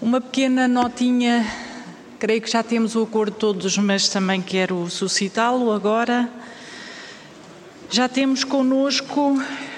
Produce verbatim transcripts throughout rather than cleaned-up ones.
Uma pequena notinha, creio que já temos o acordo todos, mas também quero suscitá-lo agora. Já temos connosco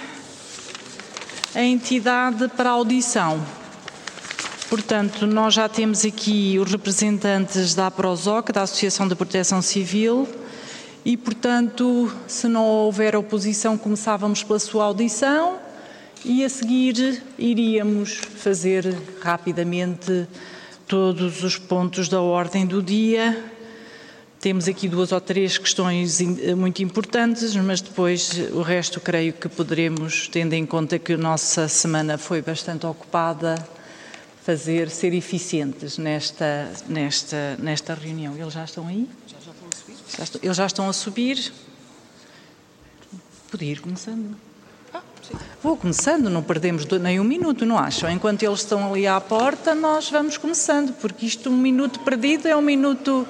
a entidade para audição. Portanto, nós já temos aqui os representantes da APROSOC, da Associação de Proteção Civil, e, portanto, se não houver oposição, começávamos pela sua audição e, a seguir, iríamos fazer rapidamente todos os pontos da ordem do dia. Temos aqui duas ou três questões muito importantes, mas depois o resto creio que poderemos, tendo em conta que a nossa semana foi bastante ocupada, fazer, ser eficientes nesta, nesta, nesta reunião. Eles já estão aí? Já, já estão a subir? Já estão, eles já estão a subir. Podia ir começando. Ah, sim. Vou começando, não perdemos nem um minuto, não acham? Enquanto eles estão ali à porta, nós vamos começando, porque isto, um minuto perdido, é um minuto...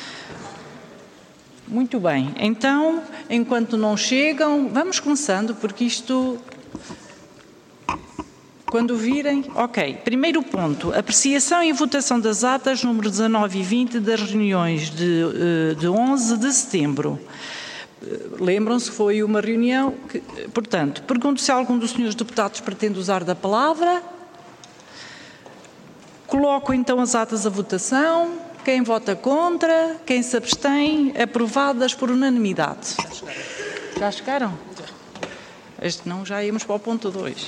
Muito bem. Então, enquanto não chegam, vamos começando, porque isto... Quando virem, ok. Primeiro ponto, apreciação e votação das atas número dezanove e vinte das reuniões de, de onze de setembro. Lembram-se, foi uma reunião que, portanto, pergunto se algum dos senhores deputados pretende usar da palavra. Coloco então as atas à votação. Quem vota contra, quem se abstém, aprovadas por unanimidade. Já chegaram? Este não, já íamos para o ponto dois.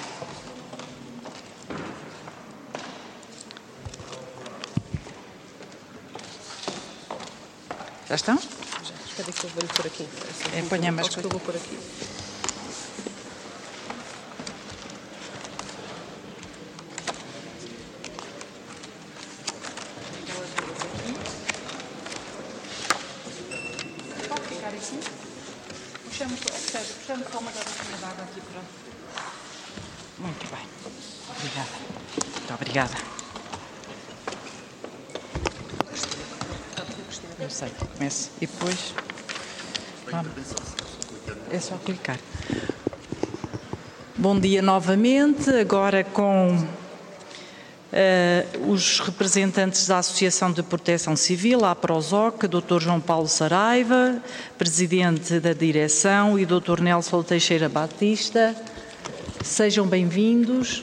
Já estão? Já. Espera que eu vou por aqui. É, ponha mais coisa. Eu vou por aqui. Pode ficar assim? Puxamos, Sérgio, puxamos só uma garrafinha de água aqui para... Muito bem. Obrigada. Muito obrigada. Eu sei, começo. E depois... Vamos. É só clicar. Bom dia novamente, agora com uh, os representantes da Associação de Proteção Civil, a APROSOC, doutor João Paulo Saraiva, presidente da direção, e doutor Nelson Teixeira Batista. Sejam bem-vindos.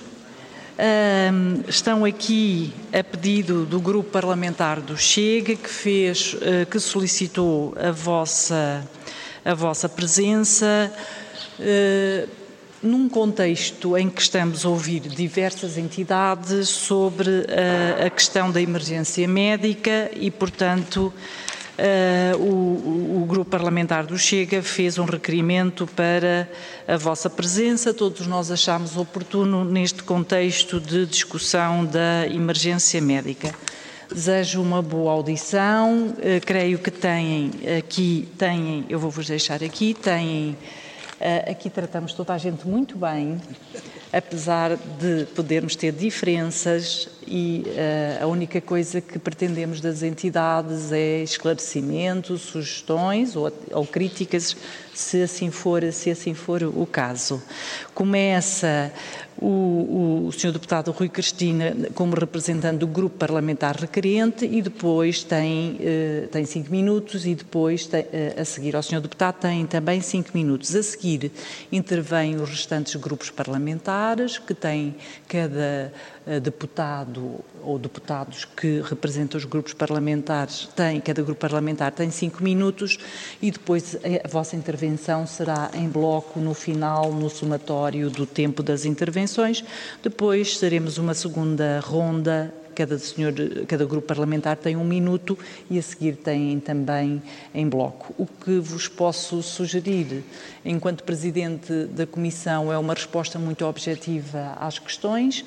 Um, estão aqui a pedido do Grupo Parlamentar do Chega, que fez, uh, que solicitou a vossa, a vossa presença, uh, num contexto em que estamos a ouvir diversas entidades sobre uh, a questão da emergência médica e, portanto, Uh, o, o Grupo Parlamentar do Chega fez um requerimento para a vossa presença. Todos nós achámos oportuno neste contexto de discussão da emergência médica. Desejo uma boa audição. Uh, creio que têm aqui, têm, eu vou-vos deixar aqui, têm, uh, aqui tratamos toda a gente muito bem, apesar de podermos ter diferenças, e uh, a única coisa que pretendemos das entidades é esclarecimentos, sugestões ou, ou críticas, se assim for, se assim for o caso. Começa o, o senhor deputado Rui Cristina como representante do Grupo Parlamentar Requerente, e depois tem, uh, tem cinco minutos, e depois tem, uh, a seguir ao senhor deputado tem também cinco minutos. A seguir intervêm os restantes grupos parlamentares, que têm cada uh, deputado ou deputados que representam os grupos parlamentares, tem, cada grupo parlamentar tem cinco minutos, e depois a vossa intervenção será em bloco no final, no somatório do tempo das intervenções. Depois teremos uma segunda ronda. Cada, senhor, cada grupo parlamentar tem um minuto, e a seguir têm também em bloco. O que vos posso sugerir, enquanto Presidente da Comissão, é uma resposta muito objetiva às questões.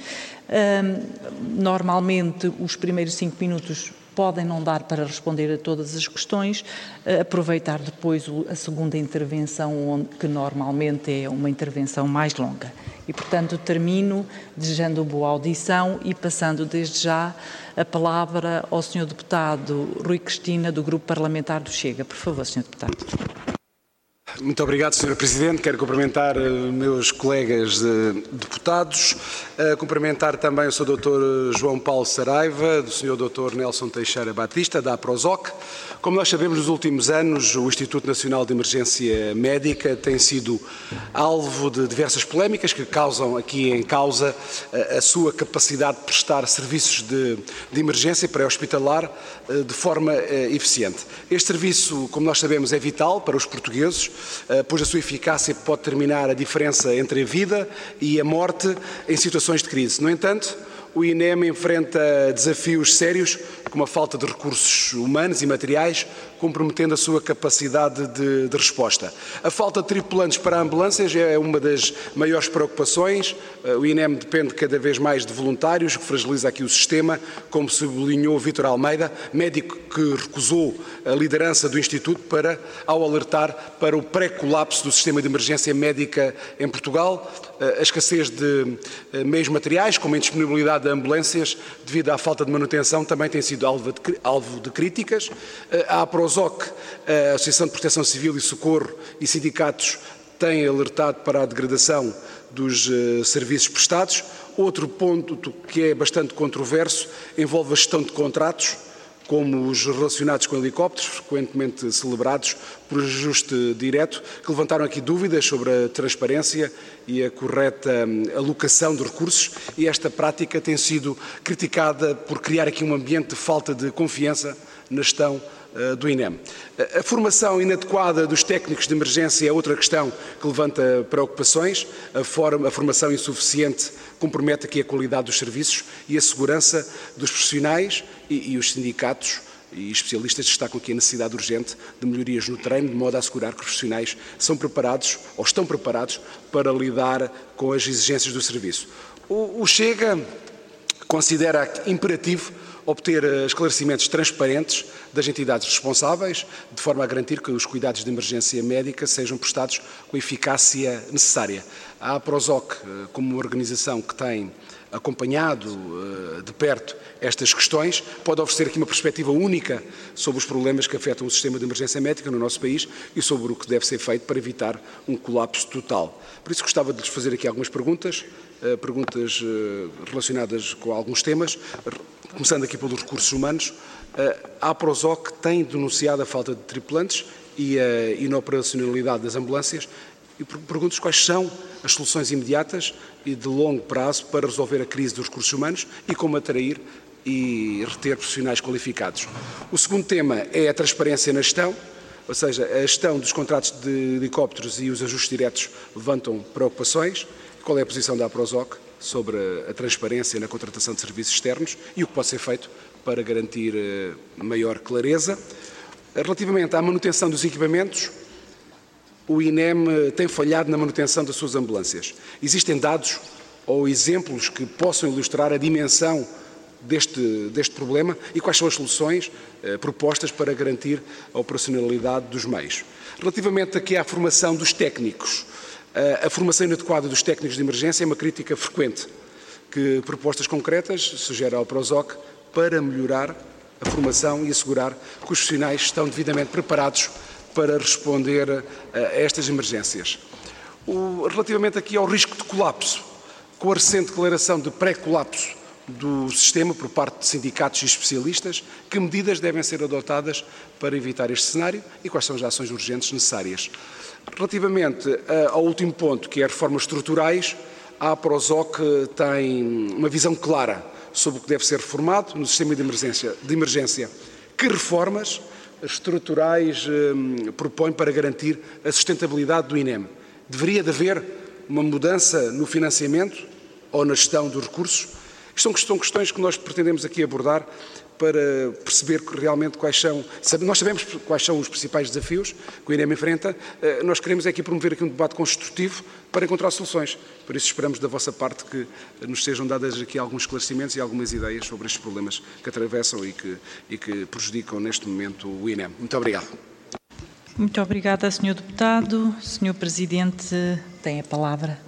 Um, normalmente, os primeiros cinco minutos podem não dar para responder a todas as questões, aproveitar depois a segunda intervenção, onde, que normalmente é uma intervenção mais longa. E, portanto, termino desejando boa audição e passando desde já a palavra ao senhor deputado Rui Cristina, do Grupo Parlamentar do Chega. Por favor, senhor deputado. Muito obrigado, senhora Presidente. Quero cumprimentar uh, meus colegas uh, deputados, uh, cumprimentar também o senhor doutor João Paulo Saraiva, do senhor doutor Nelson Teixeira Batista, da APROSOC. Como nós sabemos, nos últimos anos, o Instituto Nacional de Emergência Médica tem sido alvo de diversas polémicas que causam aqui em causa a, a sua capacidade de prestar serviços de, de emergência pré-hospitalar uh, de forma uh, eficiente. Este serviço, como nós sabemos, é vital para os portugueses, pois a sua eficácia pode determinar a diferença entre a vida e a morte em situações de crise. No entanto, o I N E M enfrenta desafios sérios, como a falta de recursos humanos e materiais, comprometendo a sua capacidade de, de resposta. A falta de tripulantes para ambulâncias é uma das maiores preocupações. O I N E M depende cada vez mais de voluntários, o que fragiliza aqui o sistema, como sublinhou Vítor Almeida, médico que recusou a liderança do Instituto para, ao alertar para o pré-colapso do sistema de emergência médica em Portugal, a escassez de meios materiais, como a indisponibilidade de ambulâncias, devido à falta de manutenção, também tem sido alvo de, alvo de críticas. A APROSOC, a Associação de Proteção Civil e Socorro e sindicatos têm alertado para a degradação dos uh, serviços prestados. Outro ponto que é bastante controverso envolve a gestão de contratos, como os relacionados com helicópteros, frequentemente celebrados por ajuste direto, que levantaram aqui dúvidas sobre a transparência e a correta alocação de recursos, e esta prática tem sido criticada por criar aqui um ambiente de falta de confiança na gestão do I N E M. A formação inadequada dos técnicos de emergência é outra questão que levanta preocupações. A, forma, a formação insuficiente compromete aqui a qualidade dos serviços e a segurança dos profissionais, e, e os sindicatos e especialistas destacam aqui a necessidade urgente de melhorias no treino, de modo a assegurar que os profissionais são preparados ou estão preparados para lidar com as exigências do serviço. O, o Chega considera imperativo obter esclarecimentos transparentes das entidades responsáveis, de forma a garantir que os cuidados de emergência médica sejam prestados com a eficácia necessária. A APROSOC, como uma organização que tem acompanhado de perto estas questões, pode oferecer aqui uma perspectiva única sobre os problemas que afetam o sistema de emergência médica no nosso país e sobre o que deve ser feito para evitar um colapso total. Por isso gostava de lhes fazer aqui algumas perguntas, perguntas relacionadas com alguns temas, começando aqui pelos recursos humanos. A APROSOC tem denunciado a falta de tripulantes e a inoperacionalidade das ambulâncias, e pergunto-vos quais são as soluções imediatas e de longo prazo para resolver a crise dos recursos humanos e como atrair e reter profissionais qualificados. O segundo tema é a transparência na gestão, ou seja, a gestão dos contratos de helicópteros e os ajustes diretos levantam preocupações. Qual é a posição da APROSOC sobre a transparência na contratação de serviços externos e o que pode ser feito para garantir maior clareza? Relativamente à manutenção dos equipamentos, o I N E M tem falhado na manutenção das suas ambulâncias. Existem dados ou exemplos que possam ilustrar a dimensão deste, deste problema e quais são as soluções eh, propostas para garantir a operacionalidade dos meios? Relativamente aqui à formação dos técnicos, eh, a formação inadequada dos técnicos de emergência é uma crítica frequente. Que propostas concretas sugere ao APROSOC para melhorar a formação e assegurar que os profissionais estão devidamente preparados para responder a estas emergências? O, relativamente aqui ao risco de colapso, com a recente declaração de pré-colapso do sistema por parte de sindicatos e especialistas, que medidas devem ser adotadas para evitar este cenário e quais são as ações urgentes necessárias? Relativamente ao último ponto, que é reformas estruturais, a APROSOC tem uma visão clara sobre o que deve ser reformado no sistema de emergência. De emergência. Que reformas estruturais eh, propõe para garantir a sustentabilidade do I N E M? Deveria de haver uma mudança no financiamento ou na gestão dos recursos? Isto são questões que nós pretendemos aqui abordar para perceber realmente quais são, nós sabemos quais são os principais desafios que o I N E M enfrenta, nós queremos aqui promover aqui um debate construtivo para encontrar soluções. Por isso esperamos da vossa parte que nos sejam dadas aqui alguns esclarecimentos e algumas ideias sobre estes problemas que atravessam e que, e que prejudicam neste momento o I N E M. Muito obrigado. Muito obrigada, senhor Deputado. senhor Presidente, tem a palavra.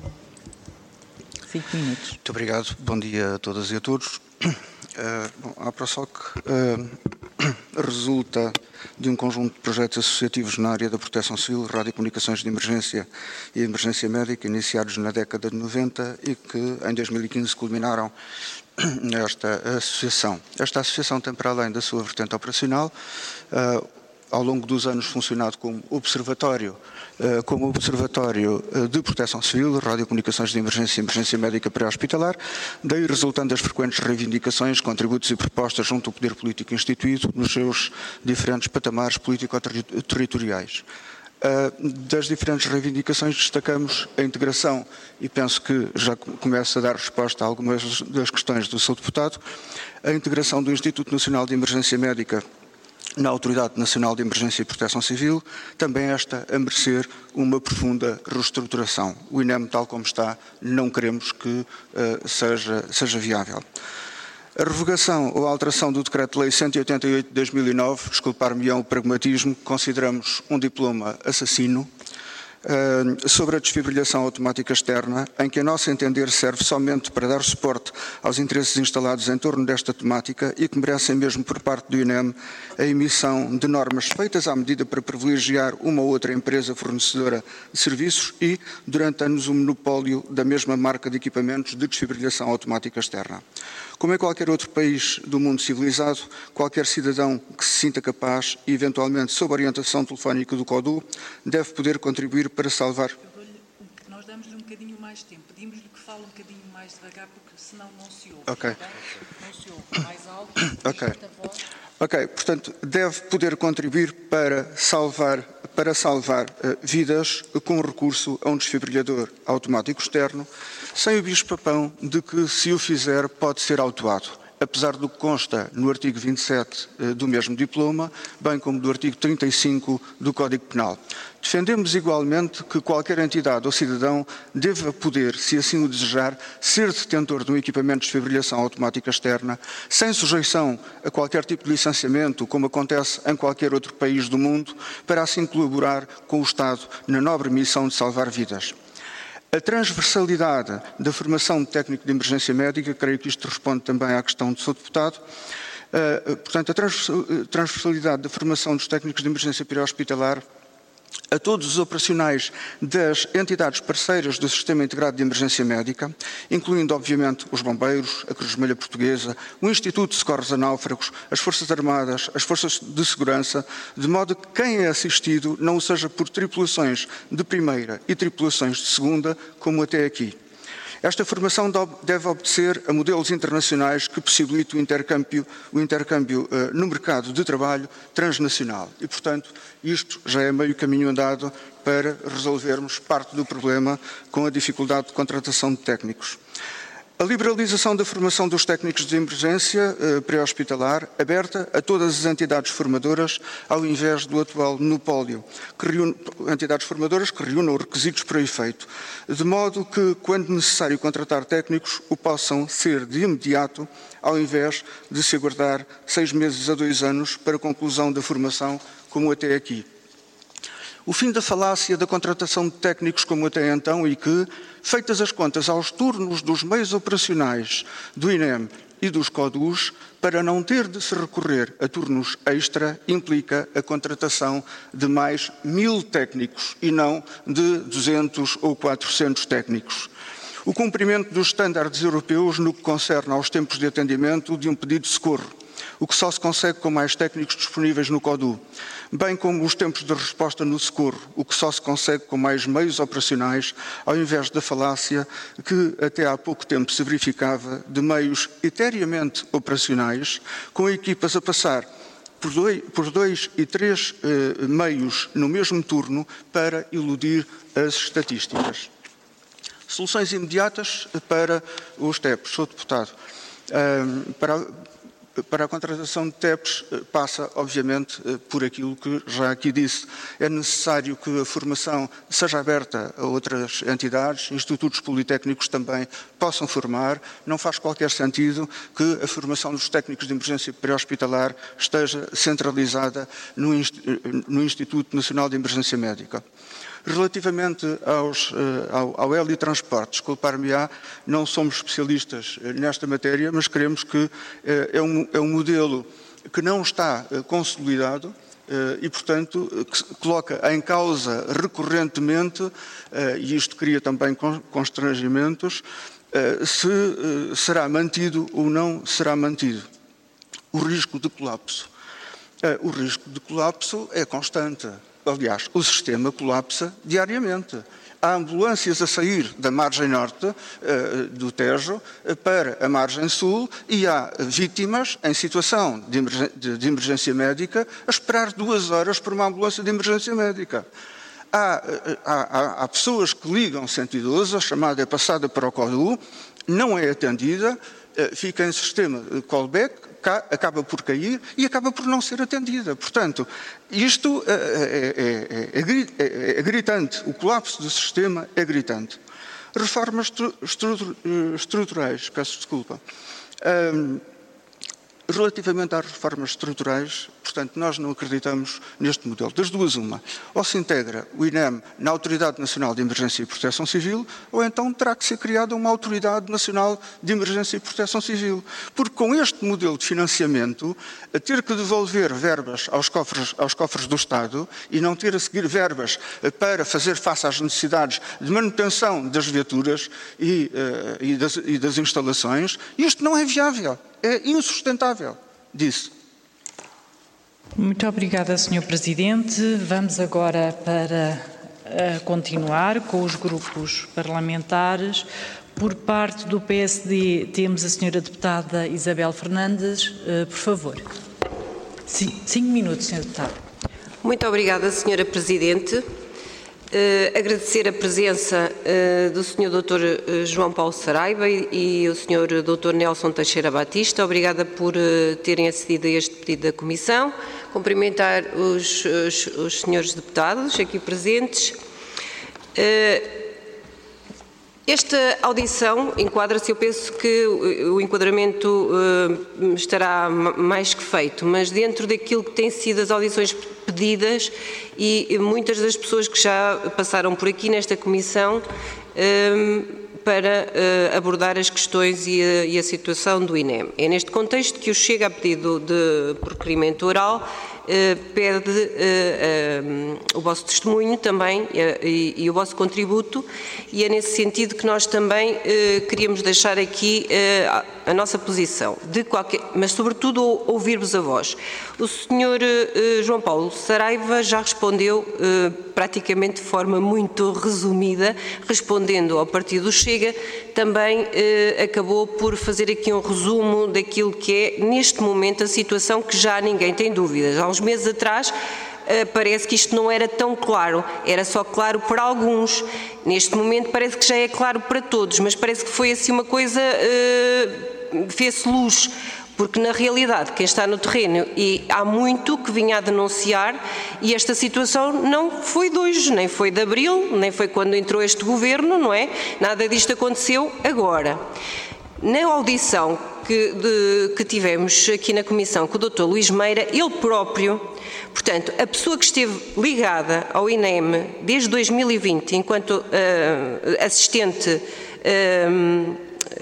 Cinco minutos. Muito obrigado. Bom dia a todas e a todos. Uh, bom, a APROSOC uh, resulta de um conjunto de projetos associativos na área da proteção civil, radiocomunicações de emergência e emergência médica, iniciados na década de noventa e que em dois mil e quinze culminaram nesta associação. Esta associação tem, para além da sua vertente operacional, uh, ao longo dos anos funcionado como observatório, uh, como observatório uh, de proteção civil, radiocomunicações de emergência e emergência médica pré-hospitalar, daí resultando as frequentes reivindicações, contributos e propostas junto ao poder político instituído nos seus diferentes patamares político-territoriais. Uh, das diferentes reivindicações destacamos a integração, e penso que já começo a dar resposta a algumas das questões do seu deputado, a integração do Instituto Nacional de Emergência Médica na Autoridade Nacional de Emergência e Proteção Civil, também esta a merecer uma profunda reestruturação. O I N E M, tal como está, não queremos que uh, seja, seja viável. A revogação ou a alteração do Decreto-Lei cento e oitenta e oito de dois mil e nove, desculpar-me-ão o pragmatismo, consideramos um diploma assassino, uh, sobre a desfibrilhação automática externa, em que a nosso entender serve somente para dar suporte aos interesses instalados em torno desta temática e que merecem mesmo por parte do I N E M a emissão de normas feitas à medida para privilegiar uma ou outra empresa fornecedora de serviços e, durante anos, o monopólio da mesma marca de equipamentos de desfibrilhação automática externa. Como em qualquer outro país do mundo civilizado, qualquer cidadão que se sinta capaz e, eventualmente, sob orientação telefónica do CODU, deve poder contribuir para salvar... Nós damos-lhe um bocadinho mais tempo. Pedimos-lhe que fale um bocadinho mais devagar, porque senão não se ouve. Ok. Não se ouve. Mais alto. Ok. Ok, portanto, deve poder contribuir para salvar, para salvar uh, vidas com recurso a um desfibrilhador automático externo, sem o bicho-papão de que, se o fizer, pode ser autuado, apesar do que consta no artigo vinte e sete uh, do mesmo diploma, bem como do artigo trinta e cinco do Código Penal. Defendemos igualmente que qualquer entidade ou cidadão deva poder, se assim o desejar, ser detentor de um equipamento de desfibrilação automática externa, sem sujeição a qualquer tipo de licenciamento, como acontece em qualquer outro país do mundo, para assim colaborar com o Estado na nobre missão de salvar vidas. A transversalidade da formação de técnico de emergência médica, creio que isto responde também à questão do seu deputado, uh, portanto, a transversalidade da formação dos técnicos de emergência pré-hospitalar a todos os operacionais das entidades parceiras do Sistema Integrado de Emergência Médica, incluindo, obviamente, os bombeiros, a Cruz Vermelha Portuguesa, o Instituto de Socorros a Náufragos, as Forças Armadas, as Forças de Segurança, de modo que quem é assistido não o seja por tripulações de primeira e tripulações de segunda, como até aqui. Esta formação deve obedecer a modelos internacionais que possibilitam o intercâmbio, o intercâmbio uh, no mercado de trabalho transnacional. E, portanto, isto já é meio caminho andado para resolvermos parte do problema com a dificuldade de contratação de técnicos. A liberalização da formação dos técnicos de emergência eh, pré-hospitalar, aberta a todas as entidades formadoras, ao invés do atual monopólio, que reúne, entidades formadoras que reúnam requisitos para efeito, de modo que, quando necessário contratar técnicos, o possam ser de imediato, ao invés de se aguardar seis meses a dois anos para a conclusão da formação, como até aqui. O fim da falácia da contratação de técnicos como até então e que, feitas as contas aos turnos dos meios operacionais do I N E M e dos CODUs, para não ter de se recorrer a turnos extra, implica a contratação de mais mil técnicos e não de duzentos ou quatrocentos técnicos. O cumprimento dos estándares europeus no que concerne aos tempos de atendimento de um pedido de socorro, o que só se consegue com mais técnicos disponíveis no CODU, bem como os tempos de resposta no socorro, o que só se consegue com mais meios operacionais, ao invés da falácia que até há pouco tempo se verificava de meios eteriamente operacionais, com equipas a passar por dois, por dois e três eh, meios no mesmo turno para iludir as estatísticas. Soluções imediatas para os T E Ps. Sou deputado. Um, para, para a contratação de T E Ps passa, obviamente, por aquilo que já aqui disse. É necessário que a formação seja aberta a outras entidades, institutos politécnicos também possam formar. Não faz qualquer sentido que a formação dos técnicos de emergência pré-hospitalar esteja centralizada no, no Instituto Nacional de Emergência Médica. Relativamente aos, ao, ao helitransporte, desculpar-me-á, não somos especialistas nesta matéria, mas queremos que é um, é um modelo que não está consolidado e, portanto, que coloca em causa recorrentemente, e isto cria também constrangimentos, se será mantido ou não será mantido. O risco de colapso. O risco de colapso é constante. Aliás, o sistema colapsa diariamente. Há ambulâncias a sair da margem norte uh, do Tejo uh, para a margem sul e há vítimas em situação de, emerg de, de emergência médica a esperar duas horas por uma ambulância de emergência médica. Há, uh, há, há pessoas que ligam cento e doze, a chamada é passada para o CODU, não é atendida, uh, fica em sistema de callback, acaba por cair e acaba por não ser atendida. Portanto, isto é, é, é, é, é gritante, o colapso do sistema é gritante. Reformas estru estru estruturais, peço desculpa. Um, relativamente às reformas estruturais, portanto, nós não acreditamos neste modelo. Das duas, uma. Ou se integra o I N E M na Autoridade Nacional de Emergência e Proteção Civil, ou então terá que ser criada uma Autoridade Nacional de Emergência e Proteção Civil. Porque com este modelo de financiamento, a ter que devolver verbas aos cofres, aos cofres do Estado e não ter a seguir verbas para fazer face às necessidades de manutenção das viaturas e, uh, e, das, e das instalações, isto não é viável, é insustentável, disse. Muito obrigada, senhor Presidente. Vamos agora para uh, continuar com os grupos parlamentares. Por parte do P S D, temos a senhora deputada Isabel Fernandes. Uh, por favor. Sim, cinco minutos, senhora deputada. Muito obrigada, senhora Presidente. Uh, agradecer a presença uh, do senhor doutor Uh, João Paulo Saraiva e, e o senhor doutor Nelson Teixeira Batista. Obrigada por uh, terem acedido a este pedido da Comissão. Cumprimentar os, os, os senhores deputados aqui presentes. Uh, Esta audição enquadra-se, eu penso que o enquadramento uh, estará mais que feito, mas dentro daquilo que têm sido as audições pedidas e muitas das pessoas que já passaram por aqui nesta comissão um, para uh, abordar as questões e a, e a situação do I N E M. É neste contexto que o Chega a pedido de por requerimento oral Uh, pede uh, uh, o vosso testemunho também uh, e, e o vosso contributo, e é nesse sentido que nós também uh, queríamos deixar aqui uh, a nossa posição, de qualquer, mas sobretudo ouvir-vos a vós. O senhor uh, João Paulo Saraiva já respondeu uh, praticamente de forma muito resumida, respondendo ao Partido do Chega, também uh, acabou por fazer aqui um resumo daquilo que é neste momento a situação, que já ninguém tem dúvidas. Há uns meses atrás uh, parece que isto não era tão claro, era só claro para alguns. Neste momento parece que já é claro para todos, mas parece que foi assim uma coisa, uh, fez-se luz, porque na realidade quem está no terreno, e há muito que vinha a denunciar, e esta situação não foi de hoje, nem foi de abril, nem foi quando entrou este governo, não é? Nada disto aconteceu agora. Na audição que, de, que tivemos aqui na Comissão com o doutor Luís Meira, ele próprio, portanto, a pessoa que esteve ligada ao I N E M desde dois mil e vinte, enquanto uh, assistente, uh,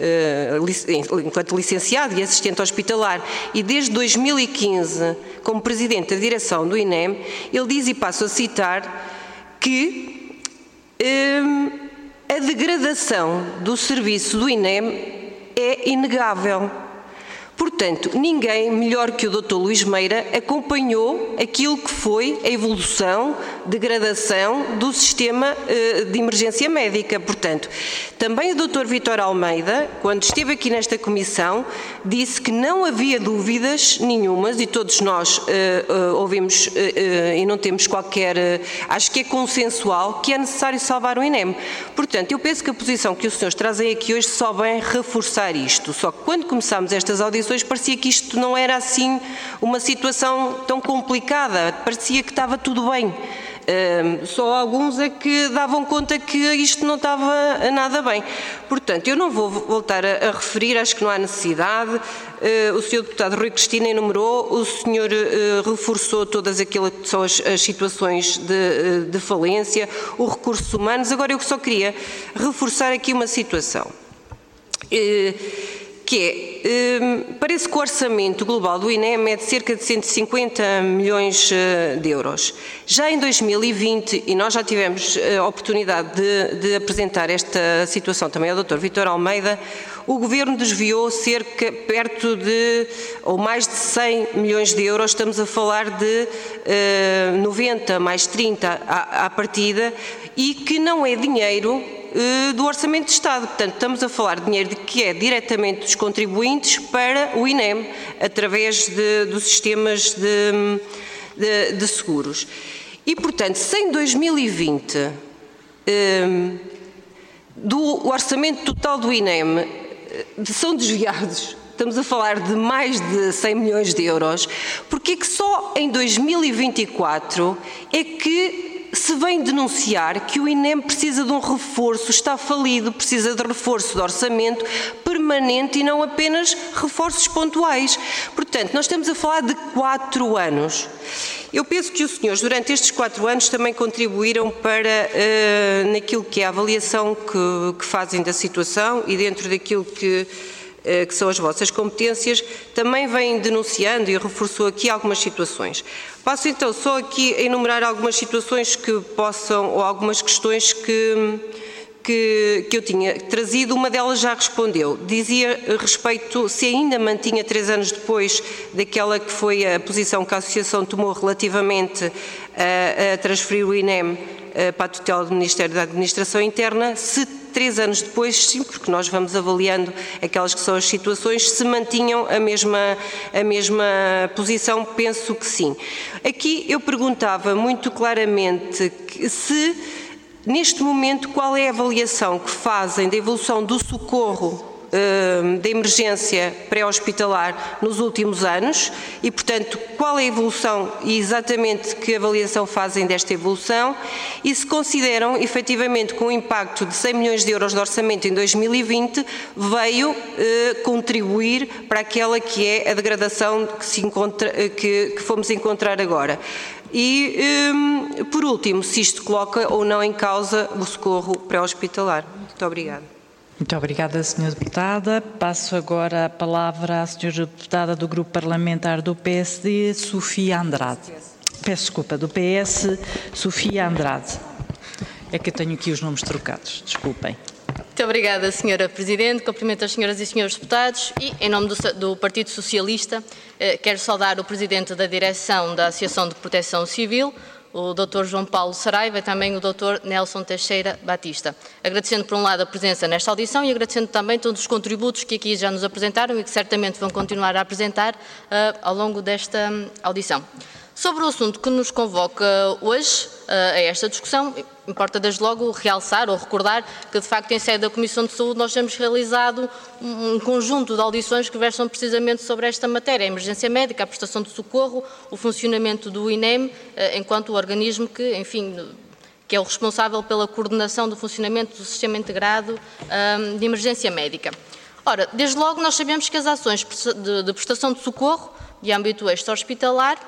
uh, enquanto licenciado e assistente hospitalar, e desde dois mil e quinze, como presidente da direção do I N E M, ele diz, e passo a citar, que uh, a degradação do serviço do I N E M é inegável. Portanto, ninguém melhor que o doutor Luís Meira acompanhou aquilo que foi a evolução, degradação do sistema uh, de emergência médica. Portanto, também o doutor Vítor Almeida, quando esteve aqui nesta comissão, disse que não havia dúvidas nenhumas, e todos nós uh, uh, ouvimos uh, uh, e não temos qualquer, uh, acho que é consensual, que é necessário salvar o I N E M. Portanto, eu penso que a posição que os senhores trazem aqui hoje só vem reforçar isto. Só que quando começámos estas audições, parecia que isto não era assim uma situação tão complicada, parecia que estava tudo bem. Uh, só alguns é que davam conta que isto não estava nada bem. Portanto, eu não vou voltar a, a referir, acho que não há necessidade. Uh, o senhor deputado Rui Cristina enumerou, o senhor uh, reforçou todas aquelas que são as, as situações de, de falência, os recursos humanos. Agora, eu só queria reforçar aqui uma situação. Uh, que é, parece que o orçamento global do INEM é de cerca de cento e cinquenta milhões de euros. Já em dois mil e vinte, e nós já tivemos a oportunidade de, de apresentar esta situação também ao doutor Vítor Almeida, o Governo desviou cerca, perto de, ou mais de cem milhões de euros, estamos a falar de eh, noventa mais trinta à, à partida, e que não é dinheiro do Orçamento de Estado. Portanto, estamos a falar de dinheiro que é diretamente dos contribuintes para o INEM, através de, dos sistemas de, de, de seguros. E, portanto, se em dois mil e vinte, um, do orçamento total do INEM, são desviados, estamos a falar de mais de cem milhões de euros, porque é que só em dois mil e vinte e quatro é que se vem denunciar que o INEM precisa de um reforço, está falido, precisa de reforço de orçamento permanente e não apenas reforços pontuais. Portanto, nós estamos a falar de quatro anos. Eu penso que os senhores, durante estes quatro anos, também contribuíram para, uh, naquilo que é a avaliação que, que fazem da situação e dentro daquilo que que são as vossas competências, também vêm denunciando e reforçou aqui algumas situações. Passo então só aqui a enumerar algumas situações que possam, ou algumas questões que, que, que eu tinha trazido, uma delas já respondeu. Dizia respeito se ainda mantinha três anos depois daquela que foi a posição que a Associação tomou relativamente a, a transferir o INEM para a tutela do Ministério da Administração Interna, se três anos depois, sim, porque nós vamos avaliando aquelas que são as situações, se mantinham a mesma, a mesma posição, penso que sim. Aqui eu perguntava muito claramente que se, neste momento, qual é a avaliação que fazem da evolução do socorro da emergência pré-hospitalar nos últimos anos e, portanto, qual é a evolução e exatamente que avaliação fazem desta evolução e se consideram, efetivamente, com o impacto de cem milhões de euros de orçamento em dois mil e vinte, veio eh, contribuir para aquela que é a degradação que, se encontra, que, que fomos encontrar agora. E, eh, por último, se isto coloca ou não em causa o socorro pré-hospitalar. Muito obrigada. Muito obrigada, senhora Deputada. Passo agora a palavra à senhora Deputada do Grupo Parlamentar do P S D, Sofia Andrade. Peço desculpa, do P S, Sofia Andrade. É que eu tenho aqui os nomes trocados, desculpem. Muito obrigada, senhora Presidente. Cumprimento as senhoras e senhores deputados e, em nome do, do Partido Socialista, eh, quero saudar o Presidente da Direção da Associação de Proteção Civil, o doutor João Paulo Saraiva e também o doutor Nelson Teixeira Batista. Agradecendo, por um lado, a presença nesta audição e agradecendo também todos os contributos que aqui já nos apresentaram e que certamente vão continuar a apresentar uh, ao longo desta um, audição. Sobre o assunto que nos convoca hoje uh, a esta discussão, importa desde logo realçar ou recordar que, de facto, em sede da Comissão de Saúde nós temos realizado um, um conjunto de audições que versam precisamente sobre esta matéria, a emergência médica, a prestação de socorro, o funcionamento do INEM, uh, enquanto o organismo que, enfim, que é o responsável pela coordenação do funcionamento do Sistema Integrado um, de Emergência Médica. Ora, desde logo nós sabemos que as ações de, de prestação de socorro de âmbito extra-hospitalar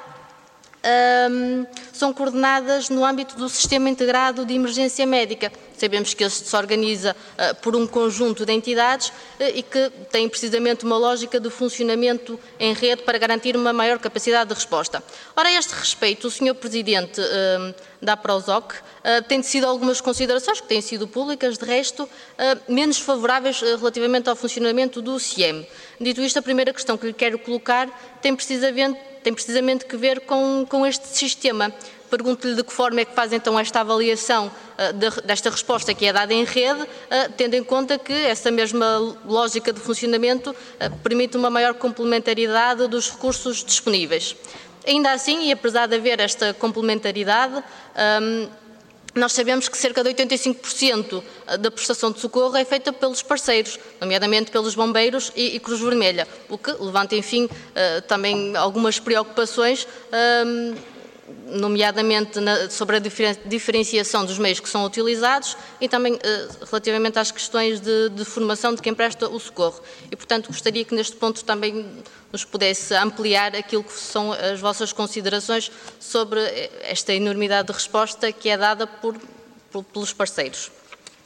Um, são coordenadas no âmbito do Sistema Integrado de Emergência Médica. Sabemos que este se organiza uh, por um conjunto de entidades uh, e que tem precisamente uma lógica de funcionamento em rede para garantir uma maior capacidade de resposta. Ora, a este respeito, o senhor Presidente uh, da APROSOC uh, tem decidido algumas considerações, que têm sido públicas, de resto, uh, menos favoráveis uh, relativamente ao funcionamento do C I E M. Dito isto, a primeira questão que lhe quero colocar tem precisamente tem precisamente que ver com, com este sistema. Pergunto-lhe de que forma é que faz então esta avaliação uh, de, desta resposta que é dada em rede, uh, tendo em conta que essa mesma lógica de funcionamento uh, permite uma maior complementaridade dos recursos disponíveis. Ainda assim, e apesar de haver esta complementaridade, um, nós sabemos que cerca de oitenta e cinco por cento da prestação de socorro é feita pelos parceiros, nomeadamente pelos bombeiros e, e Cruz Vermelha, o que levanta, enfim, uh, também algumas preocupações, uh, nomeadamente na, sobre a diferen diferenciação dos meios que são utilizados e também uh, relativamente às questões de, de formação de quem presta o socorro. E, portanto, gostaria que neste ponto também nos pudesse ampliar aquilo que são as vossas considerações sobre esta enormidade de resposta que é dada por, por, pelos parceiros.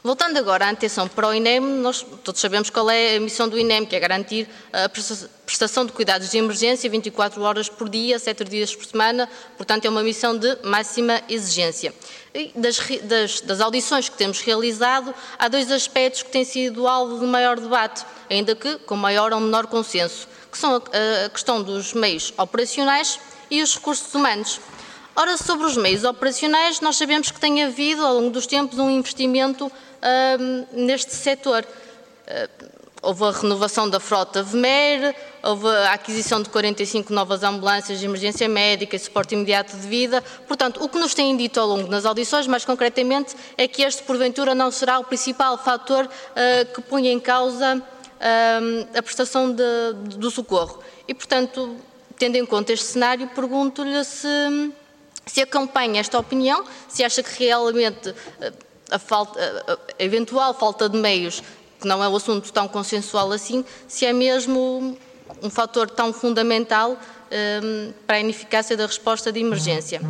Voltando agora à atenção para o INEM, nós todos sabemos qual é a missão do INEM, que é garantir a prestação de cuidados de emergência vinte e quatro horas por dia, sete dias por semana, portanto é uma missão de máxima exigência. E das, das, das audições que temos realizado, há dois aspectos que têm sido alvo de maior debate, ainda que com maior ou menor consenso, que são a, a questão dos meios operacionais e os recursos humanos. Ora, sobre os meios operacionais, nós sabemos que tem havido, ao longo dos tempos, um investimento uh, neste setor. Uh, houve a renovação da frota V M E R, houve a aquisição de quarenta e cinco novas ambulâncias de emergência médica e suporte imediato de vida. Portanto, o que nos têm dito ao longo das audições, mais concretamente, é que este, porventura, não será o principal fator uh, que ponha em causa uh, a prestação de, do socorro. E, portanto, tendo em conta este cenário, pergunto-lhe se... Se acompanha esta opinião, se acha que realmente a, falta, a eventual falta de meios, que não é um assunto tão consensual assim, se é mesmo um fator tão fundamental um, para a ineficácia da resposta de emergência.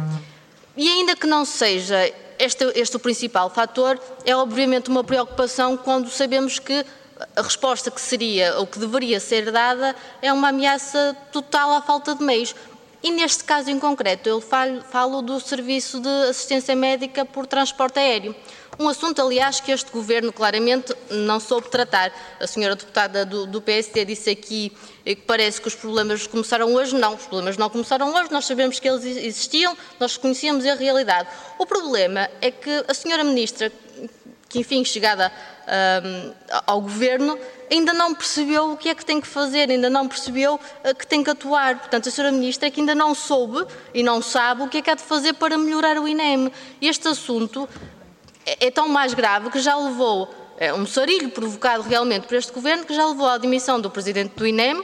E ainda que não seja este, este o principal fator, é obviamente uma preocupação quando sabemos que a resposta que seria ou que deveria ser dada é uma ameaça total à falta de meios. E neste caso em concreto, eu falo, falo do Serviço de Assistência Médica por Transporte Aéreo. Um assunto, aliás, que este Governo claramente não soube tratar. A senhora deputada do, do P S D disse aqui que parece que os problemas começaram hoje. Não, os problemas não começaram hoje, nós sabemos que eles existiam, nós conhecíamos a realidade. O problema é que a senhora Ministra, que enfim, chegada um, ao Governo, ainda não percebeu o que é que tem que fazer, ainda não percebeu uh, que tem que atuar. Portanto, a senhora Ministra é que ainda não soube e não sabe o que é que há de fazer para melhorar o INEM. Este assunto é, é tão mais grave que já levou, é um sarilho provocado realmente por este Governo, que já levou à admissão do Presidente do INEM,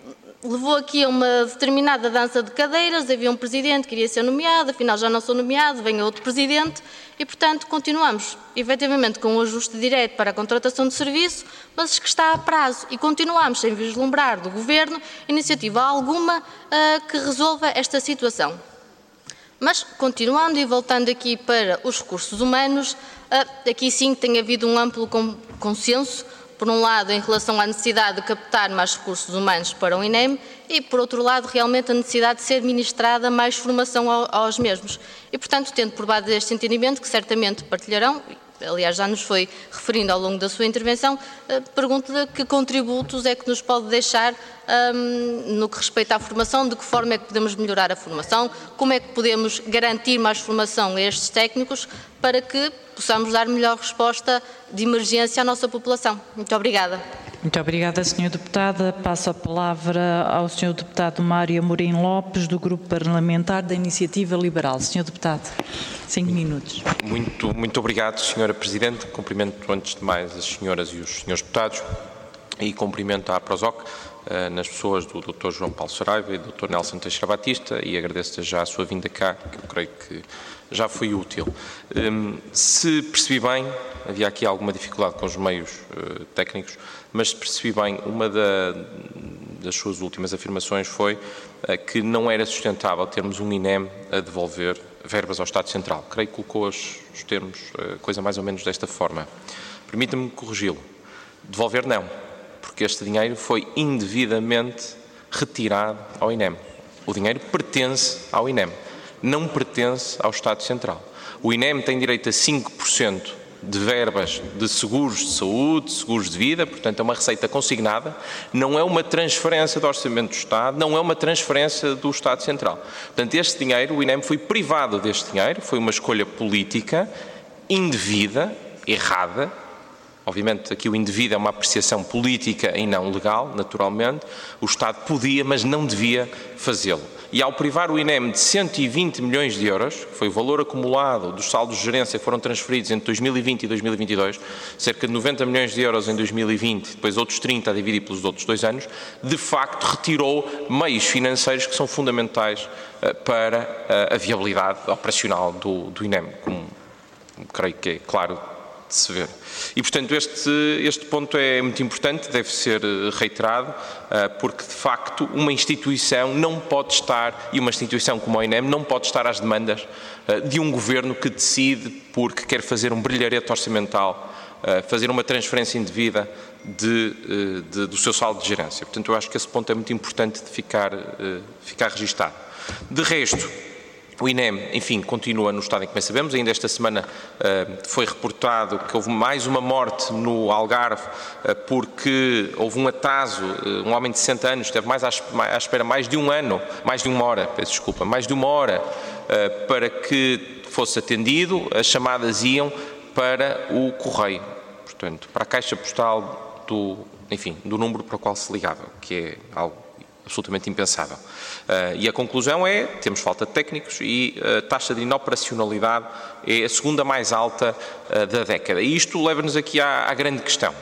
levou aqui a uma determinada dança de cadeiras, havia um Presidente que iria ser nomeado, afinal já não sou nomeado, vem outro Presidente e, portanto, continuamos, efetivamente, com um ajuste direto para a contratação de serviço, mas que está a prazo e continuamos sem vislumbrar do Governo iniciativa alguma uh, que resolva esta situação. Mas, continuando e voltando aqui para os recursos humanos, uh, aqui sim tem havido um amplo consenso, por um lado, em relação à necessidade de captar mais recursos humanos para o INEM e, por outro lado, realmente a necessidade de ser ministrada mais formação aos mesmos. E, portanto, tendo por base este entendimento, que certamente partilharão, aliás, já nos foi referindo ao longo da sua intervenção, pergunto-lhe que contributos é que nos pode deixar um, no que respeita à formação, de que forma é que podemos melhorar a formação, como é que podemos garantir mais formação a estes técnicos para que possamos dar melhor resposta de emergência à nossa população. Muito obrigada. Muito obrigada, senhora Deputada. Passo a palavra ao senhor Deputado Mário Amorim Lopes, do Grupo Parlamentar da Iniciativa Liberal. senhor Deputado, cinco minutos. Muito, muito obrigado, senhora Presidente. Cumprimento, antes de mais, as senhoras e os senhores deputados e cumprimento a APROSOC, nas pessoas do doutor João Paulo Saraiva e do doutor Nelson Teixeira Batista, e agradeço já a sua vinda cá, que eu creio que já foi útil. Se percebi bem, havia aqui alguma dificuldade com os meios uh, técnicos, mas se percebi bem, uma da, das suas últimas afirmações foi uh, que não era sustentável termos um INEM a devolver verbas ao Estado Central. Creio que colocou os, os termos, uh, coisa mais ou menos desta forma. Permita-me corrigi-lo. Devolver não, porque este dinheiro foi indevidamente retirado ao INEM. O dinheiro pertence ao INEM, não pertence ao Estado Central. O INEM tem direito a cinco por cento de verbas de seguros de saúde, seguros de vida, portanto é uma receita consignada, não é uma transferência do Orçamento do Estado, não é uma transferência do Estado Central. Portanto, este dinheiro, o INEM foi privado deste dinheiro, foi uma escolha política indevida, errada. Obviamente aqui o indevido é uma apreciação política e não legal, naturalmente. O Estado podia, mas não devia fazê-lo. E ao privar o INEM de cento e vinte milhões de euros, que foi o valor acumulado dos saldos de gerência que foram transferidos entre dois mil e vinte e dois mil e vinte e dois, cerca de noventa milhões de euros em dois mil e vinte, depois outros trinta a dividir pelos outros dois anos, de facto retirou meios financeiros que são fundamentais uh, para uh, a viabilidade operacional do, do INEM, como creio que é claro de se ver. E, portanto, este, este ponto é muito importante, deve ser reiterado, porque, de facto, uma instituição não pode estar, e uma instituição como a INEM, não pode estar às demandas de um governo que decide porque quer fazer um brilharete orçamental fazer uma transferência indevida de, de, do seu saldo de gerência. Portanto, eu acho que esse ponto é muito importante de ficar, ficar registado. De resto, o I N E M, enfim, continua no estado em que bem sabemos. Ainda esta semana uh, foi reportado que houve mais uma morte no Algarve uh, porque houve um atraso. Uh, um homem de sessenta anos esteve mais à, à espera mais de um ano, mais de uma hora, peço desculpa, mais de uma hora uh, para que fosse atendido. As chamadas iam para o correio, portanto, para a caixa postal do, enfim, do número para o qual se ligava, que é algo absolutamente impensável. Uh, e a conclusão é, temos falta de técnicos e a taxa de inoperacionalidade é a segunda mais alta uh, da década. E isto leva-nos aqui à, à grande questão.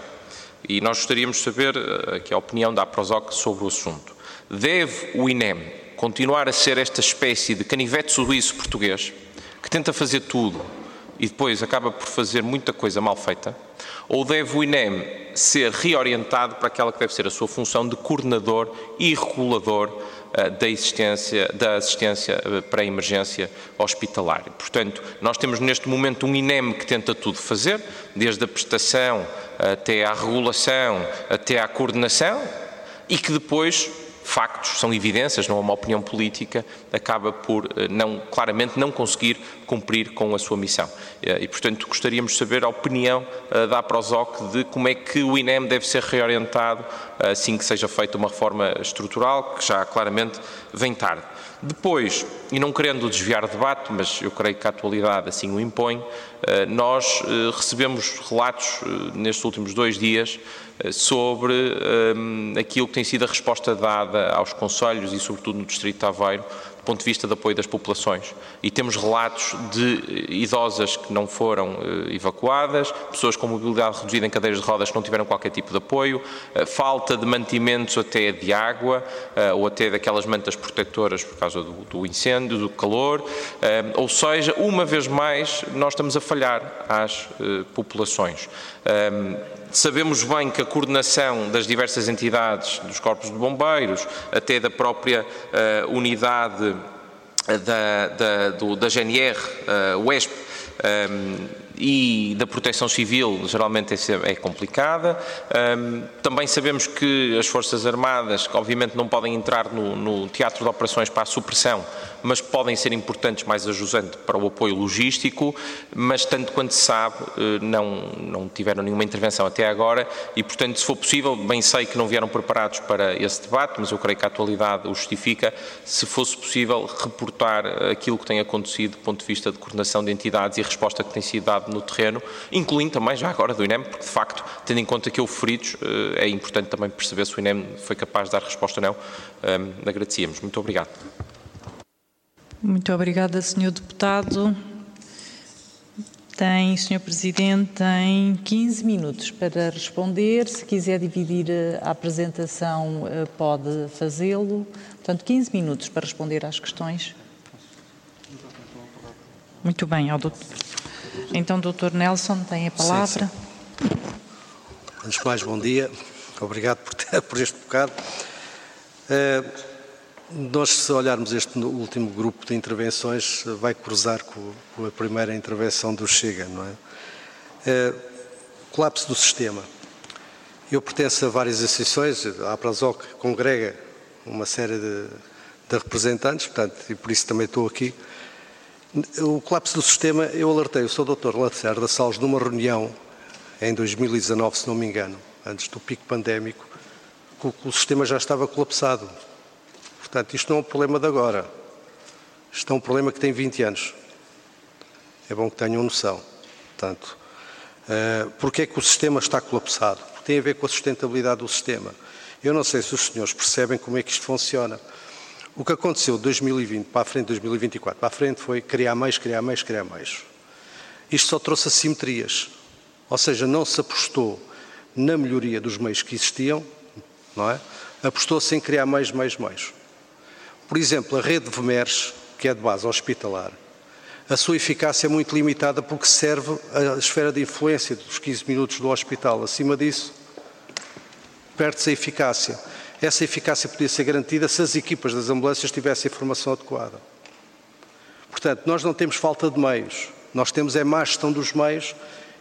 E nós gostaríamos de saber uh, aqui a opinião da APROSOC sobre o assunto. Deve o I N E M continuar a ser esta espécie de canivete suíço português que tenta fazer tudo e depois acaba por fazer muita coisa mal feita? Ou deve o I N E M ser reorientado para aquela que deve ser a sua função de coordenador e regulador uh, da, existência, da assistência uh, para a emergência hospitalar? Portanto, nós temos neste momento um I N E M que tenta tudo fazer, desde a prestação até à regulação, até à coordenação, e que depois, factos, são evidências, não é uma opinião política, acaba por não, claramente não conseguir cumprir com a sua missão. E, portanto, gostaríamos de saber a opinião da APROSOC de como é que o I N E M deve ser reorientado assim que seja feita uma reforma estrutural, que já claramente vem tarde. Depois, e não querendo desviar o debate, mas eu creio que a atualidade assim o impõe, nós recebemos relatos nestes últimos dois dias sobre um, aquilo que tem sido a resposta dada aos concelhos e sobretudo no Distrito de Aveiro, do ponto de vista de apoio das populações. E temos relatos de idosas que não foram uh, evacuadas, pessoas com mobilidade reduzida em cadeiras de rodas que não tiveram qualquer tipo de apoio, uh, falta de mantimentos até de água, uh, ou até daquelas mantas protetoras por causa do, do incêndio, do calor. Uh, ou seja, uma vez mais, nós estamos a falhar às uh, populações. Um, Sabemos bem que a coordenação das diversas entidades, dos corpos de bombeiros, até da própria uh, unidade da, da, do, da G N R, uh, o E S P, um, e da Proteção Civil, geralmente é complicada. Um, também sabemos que as Forças Armadas, que obviamente não podem entrar no, no teatro de operações para a supressão, mas podem ser importantes mais ajudando para o apoio logístico, mas tanto quanto se sabe, não, não tiveram nenhuma intervenção até agora e, portanto, se for possível, bem sei que não vieram preparados para esse debate, mas eu creio que a atualidade o justifica, se fosse possível reportar aquilo que tem acontecido do ponto de vista de coordenação de entidades e a resposta que tem sido dada no terreno, incluindo também já agora do I N E M, porque de facto, tendo em conta que houve feridos, é importante também perceber se o I N E M foi capaz de dar resposta ou não. Um, agradecíamos. Muito obrigado. Muito obrigada, senhor Deputado. Tem, senhor Presidente, tem quinze minutos para responder. Se quiser dividir a apresentação, pode fazê-lo. Portanto, quinze minutos para responder às questões. Muito bem. Ao doutor... Então, doutor Nelson, tem a palavra. Sim, sim. Antes de mais, bom dia. Obrigado por, ter, por este bocado. Uh, Nós, se olharmos este último grupo de intervenções, vai cruzar com, com a primeira intervenção do Chega, não é? é? Colapso do sistema. Eu pertenço a várias associações, a APROSOC congrega uma série de, de representantes, portanto, e por isso também estou aqui. O colapso do sistema, eu alertei o senhor doutor Lacerda Salles numa reunião em dois mil e dezanove, se não me engano, antes do pico pandémico, que o sistema já estava colapsado. Portanto, isto não é um problema de agora. Isto é um problema que tem vinte anos. É bom que tenham noção. Portanto, uh, porque é que o sistema está colapsado? Porque tem a ver com a sustentabilidade do sistema. Eu não sei se os senhores percebem como é que isto funciona. O que aconteceu de dois mil e vinte para a frente, dois mil e vinte e quatro para a frente, foi criar mais, criar mais, criar mais. Isto só trouxe assimetrias. Ou seja, não se apostou na melhoria dos meios que existiam, não é? Apostou-se em criar mais, mais, mais. Por exemplo, a rede de V M E R S, que é de base hospitalar, a sua eficácia é muito limitada porque serve a esfera de influência dos quinze minutos do hospital. Acima disso, perde-se a eficácia. Essa eficácia podia ser garantida se as equipas das ambulâncias tivessem a informação adequada. Portanto, nós não temos falta de meios, nós temos é má gestão dos meios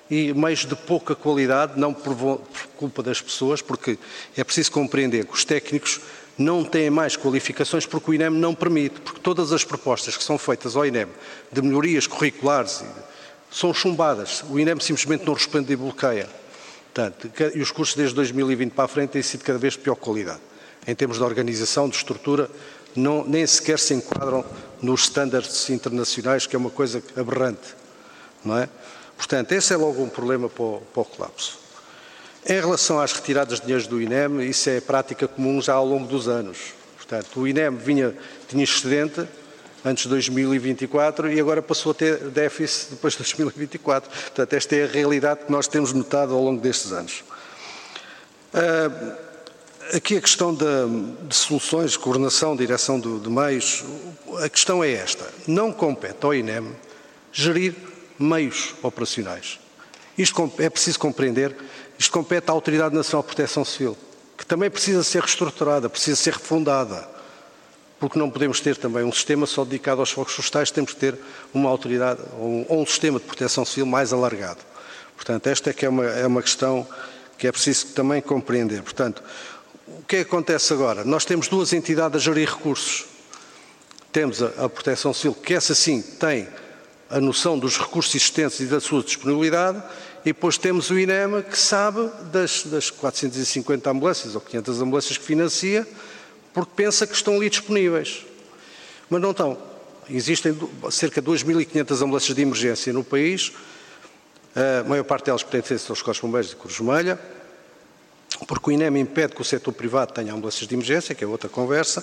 e meios de pouca qualidade, não por, por culpa das pessoas, porque é preciso compreender que os técnicos não têm mais qualificações porque o INEM não permite, porque todas as propostas que são feitas ao INEM de melhorias curriculares são chumbadas. O INEM simplesmente não responde e bloqueia. Portanto, e os cursos desde dois mil e vinte para a frente têm sido cada vez de pior qualidade. Em termos de organização, de estrutura, não, nem sequer se enquadram nos estándares internacionais, que é uma coisa aberrante, não é? Portanto, esse é logo um problema para o, para o colapso. Em relação às retiradas de dinheiros do INEM, isso é prática comum já ao longo dos anos. Portanto, o INEM vinha, tinha excedente antes de dois mil e vinte e quatro e agora passou a ter déficit depois de dois mil e vinte e quatro. Portanto, esta é a realidade que nós temos notado ao longo destes anos. Uh, aqui a questão de, de soluções, de coordenação, direção de, de meios, a questão é esta. Não compete ao INEM gerir meios operacionais. Isto é preciso compreender, isto compete à Autoridade Nacional de Proteção Civil, que também precisa ser reestruturada, precisa ser refundada, porque não podemos ter também um sistema só dedicado aos fogos florestais, temos que ter uma autoridade ou um, ou um sistema de proteção civil mais alargado. Portanto, esta é que é uma, é uma questão que é preciso também compreender. Portanto, o que é que acontece agora? Nós temos duas entidades a gerir recursos. Temos a, a Proteção Civil, que essa sim tem a noção dos recursos existentes e da sua disponibilidade, e depois temos o INEM, que sabe das, das quatrocentas e cinquenta ambulâncias ou quinhentas ambulâncias que financia, porque pensa que estão ali disponíveis. Mas não estão. Existem cerca de duas mil e quinhentas ambulâncias de emergência no país, a maior parte delas pertencem aos Corpos de Bombeiros de Cruz Vermelha, porque o INEM impede que o setor privado tenha ambulâncias de emergência, que é outra conversa,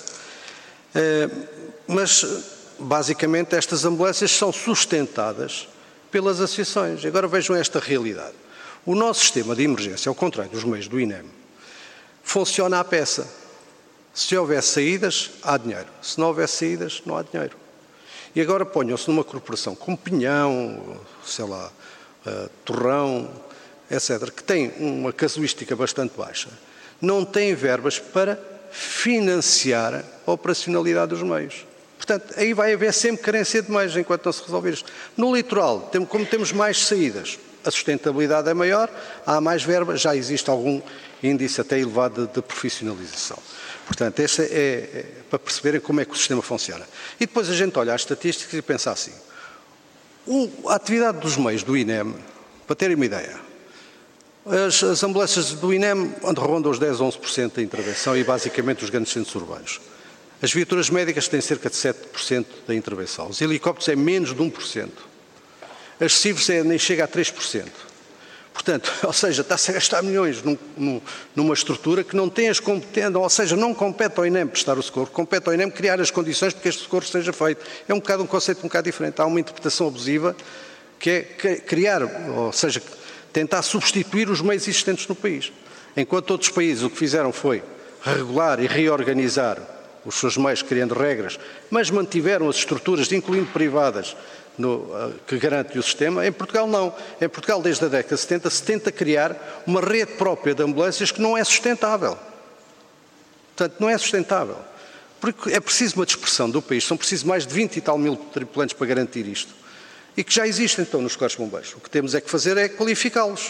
mas basicamente estas ambulâncias são sustentadas pelas associações. Agora vejam esta realidade. O nosso sistema de emergência, ao contrário dos meios do INEM, funciona à peça. Se houver saídas, há dinheiro. Se não houver saídas, não há dinheiro. E agora ponham-se numa corporação como Pinhão, sei lá, uh, Torrão, etcétera, que tem uma casuística bastante baixa, não tem verbas para financiar a operacionalidade dos meios. Portanto, aí vai haver sempre carência de meios enquanto não se resolver isto. No litoral, como temos mais saídas, a sustentabilidade é maior, há mais verbas, já existe algum índice até elevado de, de profissionalização. Portanto, este é, é para perceberem como é que o sistema funciona. E depois a gente olha as estatísticas e pensa assim, o, a atividade dos meios do INEM, para terem uma ideia, as, as ambulâncias do INEM rondam os dez a onze por cento da intervenção e basicamente os grandes centros urbanos. As viaturas médicas têm cerca de sete por cento da intervenção. Os helicópteros é menos de um por cento. As cíveis é, nem chega a três por cento. Portanto, ou seja, está-se a gastar milhões num, num, numa estrutura que não tem as competências, ou seja, não compete ao INEM prestar o socorro, compete ao INEM criar as condições para que este socorro seja feito. É um bocado um conceito um bocado diferente. Há uma interpretação abusiva que é criar, ou seja, tentar substituir os meios existentes no país. Enquanto outros países o que fizeram foi regular e reorganizar os seus meios, criando regras, mas mantiveram as estruturas, incluindo privadas, no, que garantem o sistema. Em Portugal não. Em Portugal, desde a década de setenta, se tenta criar uma rede própria de ambulâncias que não é sustentável. Portanto, não é sustentável. Porque é preciso uma dispersão do país, são precisos mais de vinte e tal mil tripulantes para garantir isto. E que já existem, então, nos Corpos de Bombeiros. O que temos é que fazer é qualificá-los.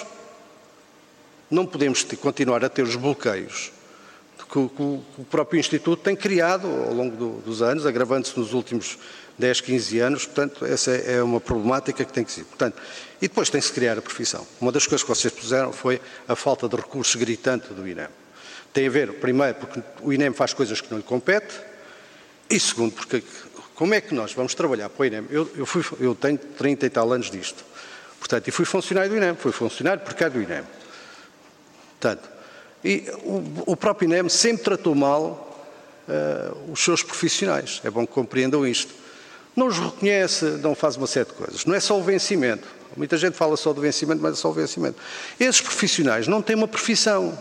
Não podemos ter, continuar a ter os bloqueios que o, que o próprio Instituto tem criado ao longo do, dos anos, agravando-se nos últimos dez, quinze anos. Portanto, essa é uma problemática que tem que ser. Portanto, e depois tem-se criar a profissão. Uma das coisas que vocês puseram foi a falta de recursos gritante do INEM. Tem a ver, primeiro, porque o INEM faz coisas que não lhe compete, e segundo, porque como é que nós vamos trabalhar para o INEM? Eu, eu, fui, eu tenho trinta e tal anos disto. Portanto, e fui funcionário do INEM, fui funcionário precário do INEM. Portanto, e o, o próprio INEM sempre tratou mal uh, os seus profissionais. É bom que compreendam isto. Não os reconhece, não faz uma série de coisas. Não é só o vencimento. Muita gente fala só do vencimento, mas é só o vencimento. Esses profissionais não têm uma profissão.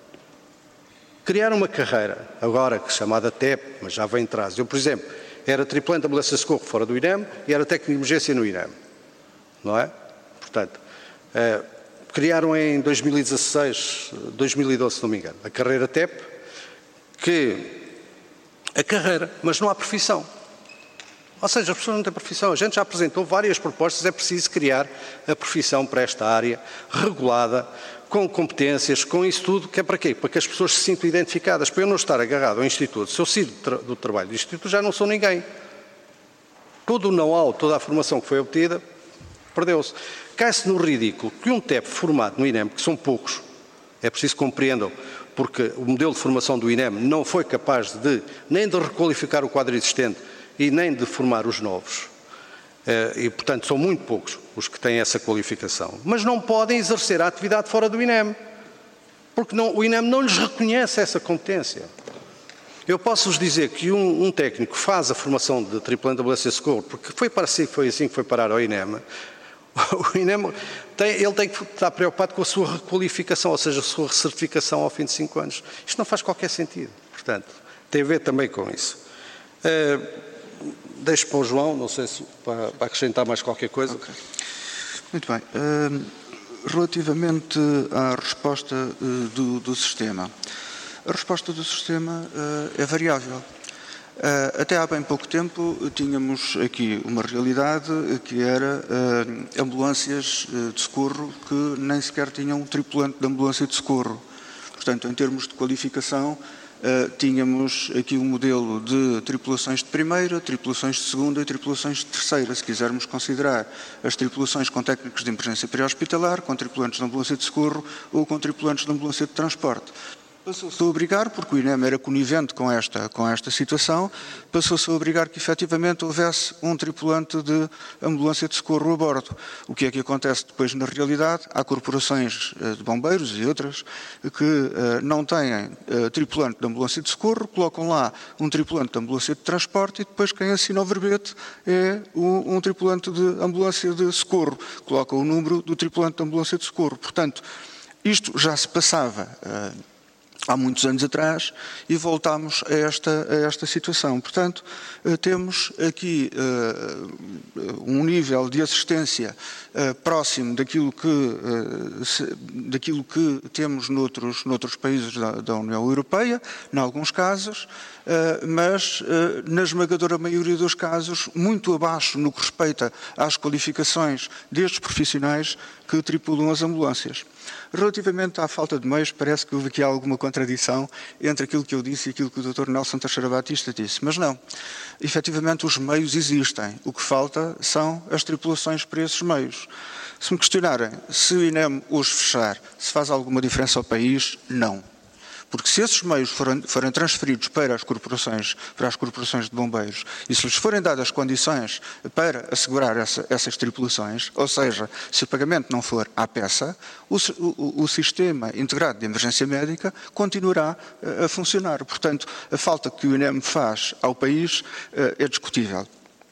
Criaram uma carreira, agora chamada T E P, mas já vem atrás. Eu, por exemplo, era tripulante de ambulância de socorro fora do INEM e era técnico de emergência no INEM. Não é? Portanto, uh, criaram em dois mil e dezasseis, dois mil e doze, se não me engano, a carreira T E P, que a carreira, mas não há profissão. Ou seja, as pessoas não têm profissão. A gente já apresentou várias propostas, é preciso criar a profissão para esta área, regulada, com competências, com isso tudo, que é para quê? Para que as pessoas se sintam identificadas. Para eu não estar agarrado ao Instituto, se eu sair do trabalho do Instituto, já não sou ninguém. Todo o know-how, toda a formação que foi obtida, perdeu-se. Cai-se no ridículo que um T E P formado no INEM, que são poucos, é preciso que compreendam, porque o modelo de formação do INEM não foi capaz de, nem de requalificar o quadro existente e nem de formar os novos. E, portanto, são muito poucos os que têm essa qualificação. Mas não podem exercer a atividade fora do INEM, porque não, o INEM não lhes reconhece essa competência. Eu posso-vos dizer que um, um técnico faz a formação de tripulante de ambulância de socorro, porque foi, para si, foi assim que foi parar ao INEM, o INEM tem, ele tem que estar preocupado com a sua requalificação, ou seja, a sua certificação ao fim de cinco anos. Isto não faz qualquer sentido. Portanto, tem a ver também com isso. Uh, Deixo para o João, não sei se para, para acrescentar mais qualquer coisa. Okay. Muito bem. Uh, relativamente à resposta uh, do, do sistema. A resposta do sistema uh, é variável. Uh, até há bem pouco tempo tínhamos aqui uma realidade que era uh, ambulâncias uh, de socorro que nem sequer tinham um tripulante de ambulância de socorro. Portanto, em termos de qualificação, Uh, tínhamos aqui um modelo de tripulações de primeira, tripulações de segunda e tripulações de terceira, se quisermos considerar as tripulações com técnicos de emergência pré-hospitalar, com tripulantes de ambulância de socorro ou com tripulantes de ambulância de transporte. Passou-se a obrigar, porque o INEM era conivente com esta, com esta situação, passou-se a obrigar que efetivamente houvesse um tripulante de ambulância de socorro a bordo. O que é que acontece depois na realidade? Há corporações de bombeiros e outras que uh, não têm uh, tripulante de ambulância de socorro, colocam lá um tripulante de ambulância de transporte e depois quem assina o verbete é um, um tripulante de ambulância de socorro. Coloca o número do tripulante de ambulância de socorro. Portanto, isto já se passava Uh, há muitos anos atrás e voltámos a esta, a esta situação. Portanto, temos aqui uh, um nível de assistência uh, próximo daquilo que, uh, se, daquilo que temos noutros, noutros países da, da União Europeia, em alguns casos, uh, mas, uh, na esmagadora maioria dos casos, muito abaixo no que respeita às qualificações destes profissionais que tripulam as ambulâncias. Relativamente à falta de meios, parece que houve aqui alguma contradição entre aquilo que eu disse e aquilo que o doutor Nelson Teixeira Batista disse. Mas não. Efetivamente, os meios existem. O que falta são as tripulações para esses meios. Se me questionarem se o INEM os fechar, se faz alguma diferença ao país, não. Porque se esses meios forem, forem transferidos para as corporações, para as corporações de bombeiros, e se lhes forem dadas condições para assegurar essa, essas tripulações, ou seja, se o pagamento não for à peça, o, o, o sistema integrado de emergência médica continuará a funcionar. Portanto, a falta que o INEM faz ao país é discutível.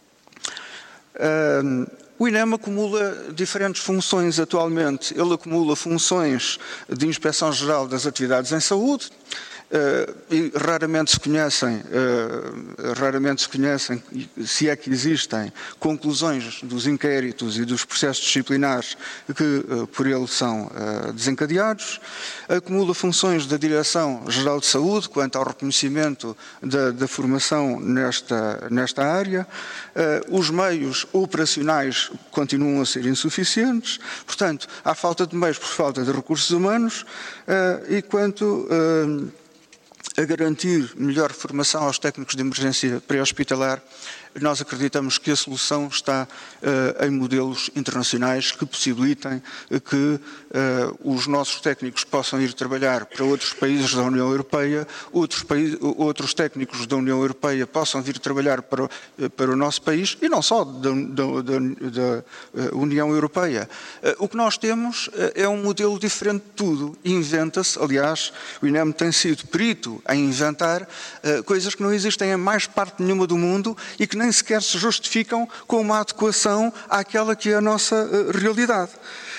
Um, O INEM acumula diferentes funções atualmente. Ele acumula funções de Inspeção-Geral das Atividades em Saúde, Uh, e raramente se conhecem, uh, raramente se conhecem, se é que existem, conclusões dos inquéritos e dos processos disciplinares que uh, por ele são uh, desencadeados. Acumula funções da Direção-Geral de Saúde quanto ao reconhecimento da, da formação nesta, nesta área. Uh, os meios operacionais continuam a ser insuficientes, portanto, há falta de meios por falta de recursos humanos uh, e quanto uh, a garantir melhor formação aos técnicos de emergência pré-hospitalar, nós acreditamos que a solução está uh, em modelos internacionais que possibilitem que uh, os nossos técnicos possam ir trabalhar para outros países da União Europeia, outros, outros técnicos da União Europeia possam vir trabalhar para, uh, para o nosso país e não só da, da, da, da uh, União Europeia. Uh, o que nós temos uh, é um modelo diferente de tudo. Inventa-se, aliás, o INEM tem sido perito em inventar uh, coisas que não existem em mais parte nenhuma do mundo e que nem sequer se justificam com uma adequação àquela que é a nossa uh, realidade.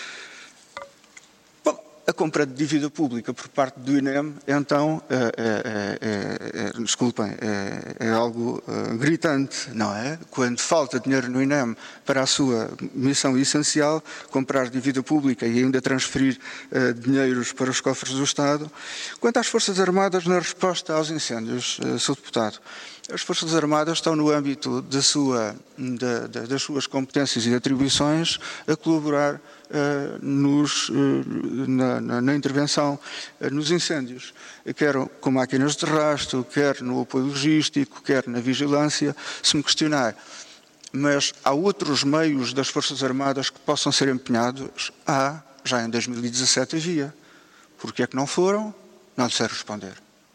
Bom, a compra de dívida pública por parte do INEM, então, é, é, é, é, desculpem, é, é algo uh, gritante, não é? Quando falta dinheiro no INEM para a sua missão essencial, comprar dívida pública e ainda transferir uh, dinheiros para os cofres do Estado. Quanto às Forças Armadas, na resposta aos incêndios, uh, Senhor Deputado, As Forças Armadas estão no âmbito da sua, da, da, das suas competências e atribuições a colaborar uh, nos, uh, na, na, na intervenção uh, nos incêndios, quer com máquinas de rastro, quer no apoio logístico, quer na vigilância. Se me questionar, mas há outros meios das Forças Armadas que possam ser empenhados? Há, já em dois mil e dezassete havia. Porquê é que não foram? Não lhe sei responder.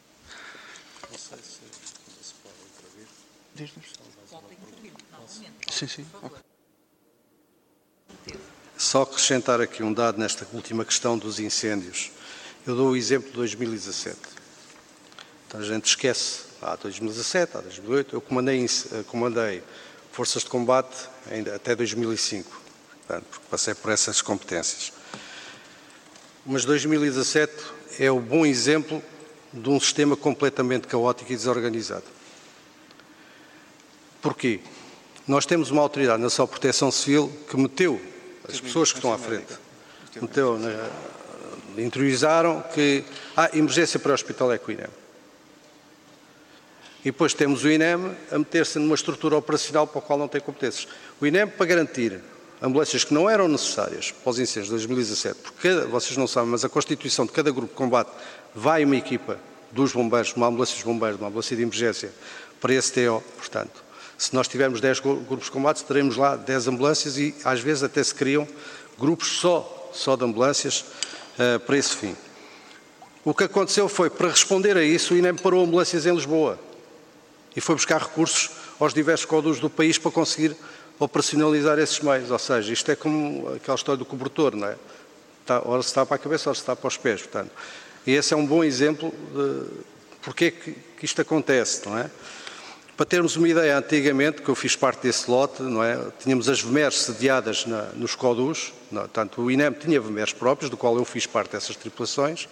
Sim, sim. Okay. Só acrescentar aqui um dado nesta última questão dos incêndios. Eu dou o exemplo de dois mil e dezassete. Então a gente esquece, há dois mil e dezassete, há dois mil e oito, eu comandei, comandei forças de combate ainda até dois mil e cinco, portanto, porque passei por essas competências. Mas dois mil e dezassete é o bom exemplo de um sistema completamente caótico e desorganizado. Porquê? Nós temos uma autoridade na sua proteção civil que meteu as pessoas que estão à frente, meteu, na, interiorizaram que a ah, emergência pré-hospitalar é com o INEM. E depois temos o INEM a meter-se numa estrutura operacional para a qual não tem competências. O INEM, para garantir ambulâncias que não eram necessárias para os incêndios de dois mil e dezassete, porque cada, vocês não sabem, mas a constituição de cada grupo de combate vai uma equipa dos bombeiros, uma ambulância dos bombeiros, uma ambulância de emergência, para esse T O, portanto. Se nós tivermos dez grupos de combate, teremos lá dez ambulâncias e, às vezes, até se criam grupos só, só de ambulâncias uh, para esse fim. O que aconteceu foi, para responder a isso, o INEM parou ambulâncias em Lisboa e foi buscar recursos aos diversos códigos do país para conseguir operacionalizar esses meios. Ou seja, isto é como aquela história do cobertor, não é? Está, ora se está para a cabeça, ora se está para os pés, portanto. E esse é um bom exemplo de porque é que, que isto acontece, não é? Para termos uma ideia, antigamente, que eu fiz parte desse lote, não é? Tínhamos as V M E Rs sediadas na, nos CODUs, não, portanto o INEM tinha V M E Rs próprios, do qual eu fiz parte dessas tripulações,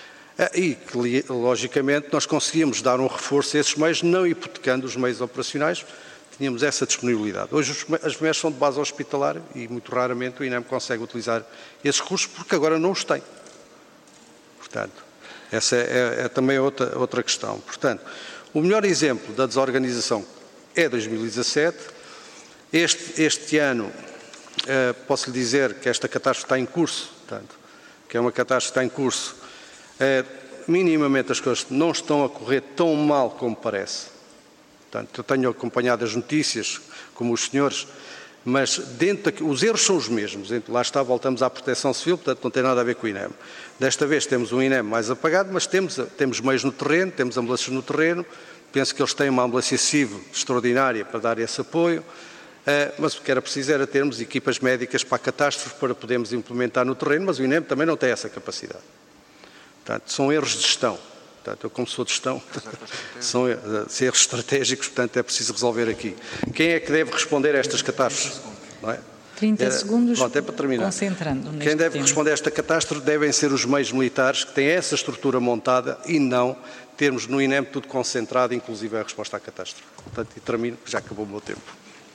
e que, logicamente, nós conseguíamos dar um reforço a esses meios, não hipotecando os meios operacionais, tínhamos essa disponibilidade. Hoje as V M E Rs são de base hospitalar e muito raramente o INEM consegue utilizar esses recursos, porque agora não os tem. Portanto, essa é, é, é também outra, outra questão. Portanto, o melhor exemplo da desorganização é dois mil e dezassete. Este, este ano, eh, posso lhe dizer que esta catástrofe está em curso, portanto, que é uma catástrofe que está em curso. Eh, minimamente as coisas não estão a correr tão mal como parece. Portanto, eu tenho acompanhado as notícias, como os senhores, mas dentro daqui, os erros são os mesmos. Lá está, voltamos à proteção civil, portanto não tem nada a ver com o INEM. Desta vez temos um INEM mais apagado, mas temos, temos meios no terreno, temos ambulâncias no terreno, penso que eles têm uma ambulância civil extraordinária para dar esse apoio, mas o que era preciso era termos equipas médicas para a catástrofe para podermos implementar no terreno, mas o INEM também não tem essa capacidade. Portanto, são erros de gestão. Portanto, eu como sou de gestão, são erros estratégicos, portanto é preciso resolver aqui. Quem é que deve responder a estas catástrofes? Não é? trinta segundos, pronto, é para terminar. Concentrando neste Quem deve tema. responder a esta catástrofe devem ser os meios militares que têm essa estrutura montada e não termos no INEM tudo concentrado, inclusive a resposta à catástrofe. Portanto, e termino, já acabou o meu tempo.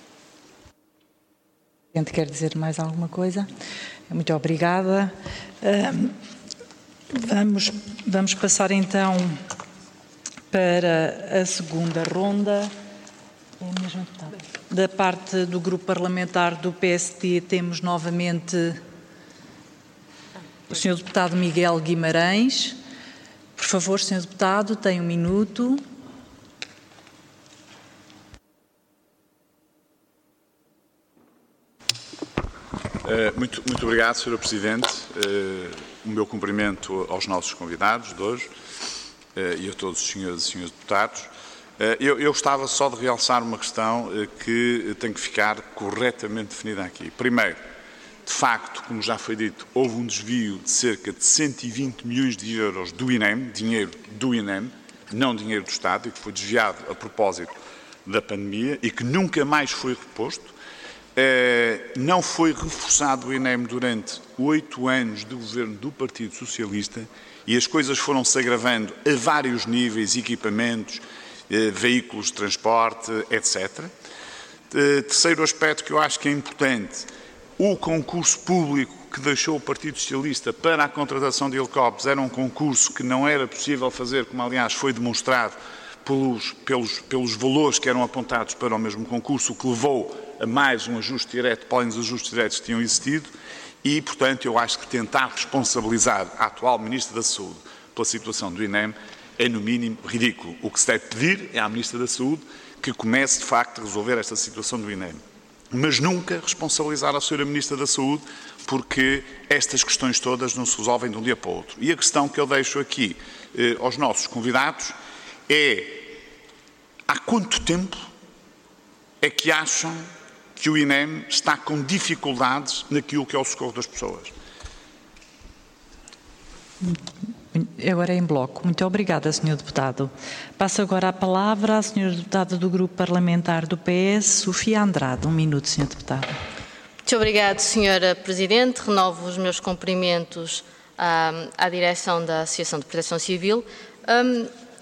A gente quer dizer mais alguma coisa? Muito obrigada. Um, vamos, vamos passar então para a segunda ronda. É mesmo, tá. Da parte do grupo parlamentar do P S D, temos novamente o senhor deputado Miguel Guimarães. Por favor, senhor deputado, tem um minuto. Uh, muito, muito obrigado, senhora Presidente. Uh, o meu cumprimento aos nossos convidados de hoje uh, e a todos os senhores e senhores deputados. Uh, eu, eu gostava só de realçar uma questão uh, que tem que ficar corretamente definida aqui. Primeiro, de facto, como já foi dito, houve um desvio de cerca de cento e vinte milhões de euros do INEM, dinheiro do INEM, não dinheiro do Estado, e que foi desviado a propósito da pandemia e que nunca mais foi reposto. Uh, não foi reforçado o INEM durante oito anos do governo do Partido Socialista e as coisas foram-se agravando a vários níveis, equipamentos, uh, veículos de transporte, etcétera. Uh, terceiro aspecto que eu acho que é importante, o concurso público que deixou o Partido Socialista para a contratação de helicópteros era um concurso que não era possível fazer, como aliás foi demonstrado pelos, pelos, pelos valores que eram apontados para o mesmo concurso, o que levou a mais um ajuste direto, para além dos ajustes diretos que tinham existido, e, portanto, eu acho que tentar responsabilizar a atual Ministra da Saúde pela situação do INEM é, no mínimo, ridículo. O que se deve pedir é à Ministra da Saúde que comece, de facto, a resolver esta situação do INEM. Mas nunca responsabilizar a senhora Ministra da Saúde, porque estas questões todas não se resolvem de um dia para o outro. E a questão que eu deixo aqui eh, aos nossos convidados é: há quanto tempo é que acham que o INEM está com dificuldades naquilo que é o socorro das pessoas? Agora é em bloco. Muito obrigada, senhor Deputado. Passo agora a palavra à senhora Deputada do Grupo Parlamentar do P S, Sofia Andrade. Um minuto, senhor Deputado. Muito obrigada, senhora Presidente. Renovo os meus cumprimentos à, à direção da Associação de Proteção Civil. Um,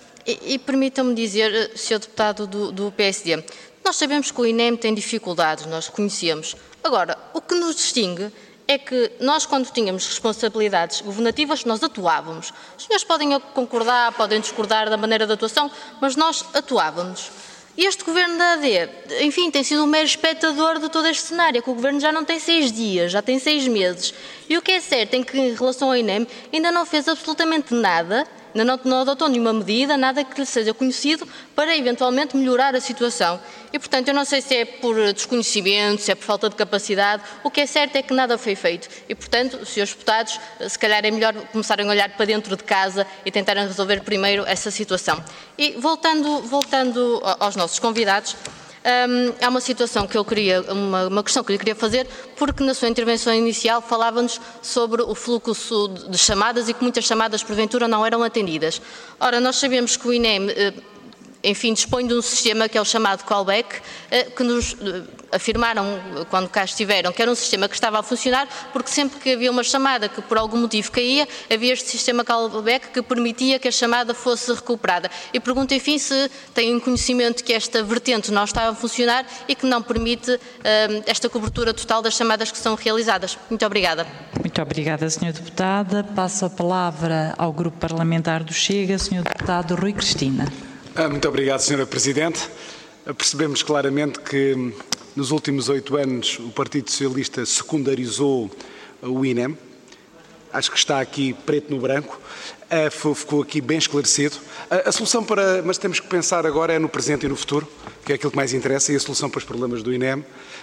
e e permitam-me dizer, senhor Deputado do, do P S D, nós sabemos que o INEM tem dificuldades, nós reconhecemos. Agora, o que nos distingue é que nós, quando tínhamos responsabilidades governativas, nós atuávamos. Os senhores podem concordar, podem discordar da maneira de atuação, mas nós atuávamos. E este Governo da A D, enfim, tem sido um mero espectador de todo este cenário, que o Governo já não tem seis dias, já tem seis meses. E o que é certo é que, em relação ao INEM, ainda não fez absolutamente nada, ainda não, não adotou nenhuma medida, nada que lhe seja conhecido, para eventualmente melhorar a situação. E, portanto, eu não sei se é por desconhecimento, se é por falta de capacidade, o que é certo é que nada foi feito. E, portanto, senhores deputados, se calhar é melhor começarem a olhar para dentro de casa e tentarem resolver primeiro essa situação. E, voltando, voltando aos nossos convidados, hum, há uma situação que eu queria, uma, uma questão que eu queria fazer, porque na sua intervenção inicial falava-nos sobre o fluxo de chamadas e que muitas chamadas, porventura, não eram atendidas. Ora, nós sabemos que o INEM, enfim, dispõe de um sistema que é o chamado callback, que nos afirmaram, quando cá estiveram, que era um sistema que estava a funcionar, porque sempre que havia uma chamada que por algum motivo caía, havia este sistema callback que permitia que a chamada fosse recuperada. E pergunto, enfim, se têm conhecimento que esta vertente não estava a funcionar e que não permite uh, esta cobertura total das chamadas que são realizadas. Muito obrigada. Muito obrigada, senhora Deputada. Passo a palavra ao Grupo Parlamentar do Chega, senhor Deputado Rui Cristina. Muito obrigado, senhora Presidente. Percebemos claramente que nos últimos oito anos o Partido Socialista secundarizou o INEM. Acho que está aqui preto no branco. Ficou aqui bem esclarecido. A solução para... Mas temos que pensar agora é no presente e no futuro, que é aquilo que mais interessa, e a solução para os problemas do INEM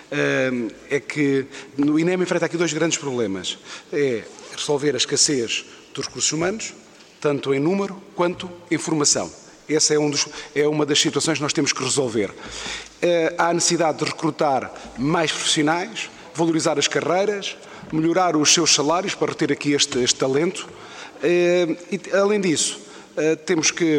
é que no INEM enfrenta aqui dois grandes problemas. É resolver a escassez dos recursos humanos, tanto em número quanto em formação. Essa é, um dos, é uma das situações que nós temos que resolver. Uh, há necessidade de recrutar mais profissionais, valorizar as carreiras, melhorar os seus salários para reter aqui este, este talento. Uh, e, além disso, uh, temos que,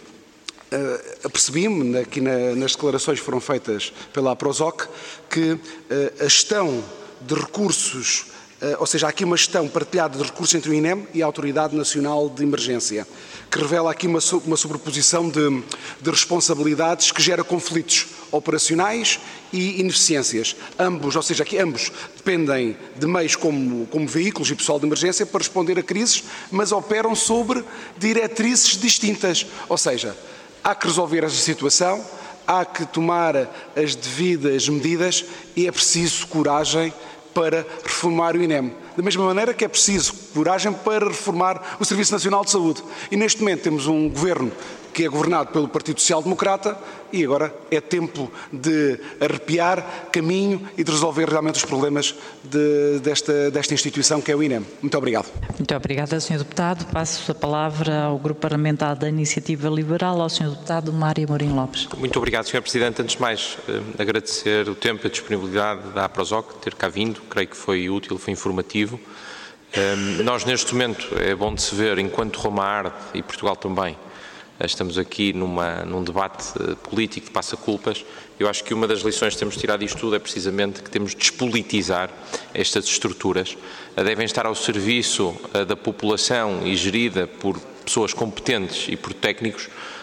uh, apercebi-me aqui na, nas declarações que foram feitas pela APROSOC, que uh, a gestão de recursos, uh, ou seja, há aqui uma gestão partilhada de recursos entre o INEM e a Autoridade Nacional de Emergência, que revela aqui uma, uma sobreposição de, de responsabilidades que gera conflitos operacionais e ineficiências. Ambos, ou seja, aqui ambos dependem de meios como, como veículos e pessoal de emergência para responder a crises, mas operam sobre diretrizes distintas. Ou seja, há que resolver esta situação, há que tomar as devidas medidas e é preciso coragem para reformar o INEM. Da mesma maneira que é preciso coragem para reformar o Serviço Nacional de Saúde. E neste momento temos um governo que é governado pelo Partido Social Democrata e agora é tempo de arrepiar caminho e de resolver realmente os problemas de, desta, desta instituição que é o INEM. Muito obrigado. Muito obrigada, senhor Deputado. Passo a palavra ao Grupo Parlamentar da Iniciativa Liberal, ao senhor Deputado Mário Mourinho Lopes. Muito obrigado, senhor Presidente. Antes de mais, agradecer o tempo e a disponibilidade da APROSOC, ter cá vindo. Creio que foi útil, foi informativo. Nós, neste momento, é bom de se ver, enquanto Roma arde e Portugal também, estamos aqui numa, num debate político de passa-culpas. Eu acho que uma das lições que temos tirado disto tudo é precisamente que temos de despolitizar estas estruturas. Devem estar ao serviço da população e gerida por pessoas competentes e por técnicos,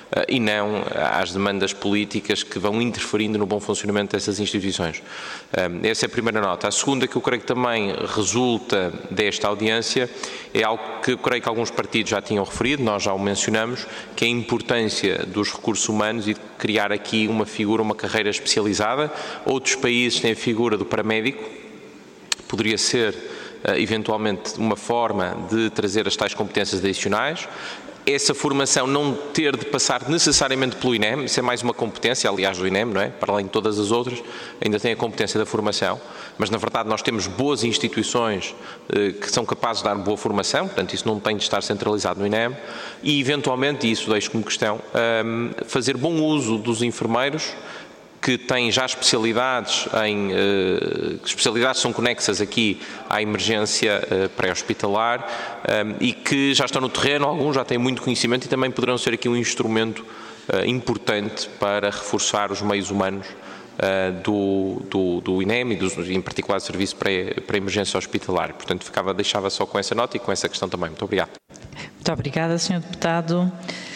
e não às demandas políticas que vão interferindo no bom funcionamento dessas instituições. Essa é a primeira nota. A segunda, que eu creio que também resulta desta audiência, é algo que eu creio que alguns partidos já tinham referido, nós já o mencionamos, que é a importância dos recursos humanos e de criar aqui uma figura, uma carreira especializada. Outros países têm a figura do paramédico, poderia ser eventualmente uma forma de trazer as tais competências adicionais. Essa formação não ter de passar necessariamente pelo I N E M, isso é mais uma competência, aliás, do I N E M, não é? Para além de todas as outras, ainda tem a competência da formação, mas na verdade nós temos boas instituições eh, que são capazes de dar boa formação, portanto isso não tem de estar centralizado no I N E M, e eventualmente, e isso deixo como questão, eh, fazer bom uso dos enfermeiros, que têm já especialidades, em, eh, especialidades são conexas aqui à emergência eh, pré-hospitalar eh, e que já estão no terreno, alguns já têm muito conhecimento e também poderão ser aqui um instrumento eh, importante para reforçar os meios humanos eh, do, do, do I N E M e dos, em particular do Serviço Pré-Emergência Hospitalar. Portanto, ficava, deixava só com essa nota e com essa questão também. Muito obrigado. Muito obrigada, senhor Deputado.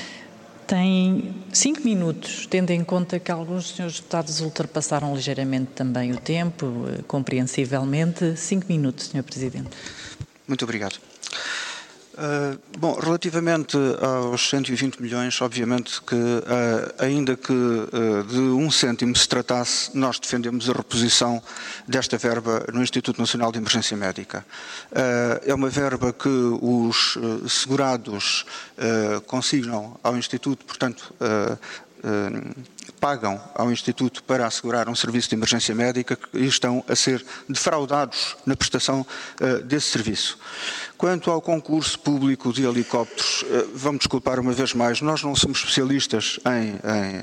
Tem cinco minutos, tendo em conta que alguns dos senhores deputados ultrapassaram ligeiramente também o tempo, compreensivelmente. Cinco minutos, senhor Presidente. Muito obrigado. Uh, bom, relativamente aos cento e vinte milhões, obviamente que, uh, ainda que uh, de um cêntimo se tratasse, nós defendemos a reposição desta verba no Instituto Nacional de Emergência Médica. Uh, é uma verba que os uh, segurados uh, consignam ao Instituto, portanto, uh, uh, pagam ao Instituto para assegurar um serviço de emergência médica e estão a ser defraudados na prestação uh, desse serviço. Quanto ao concurso público de helicópteros, uh, vamos desculpar uma vez mais, nós não somos especialistas em,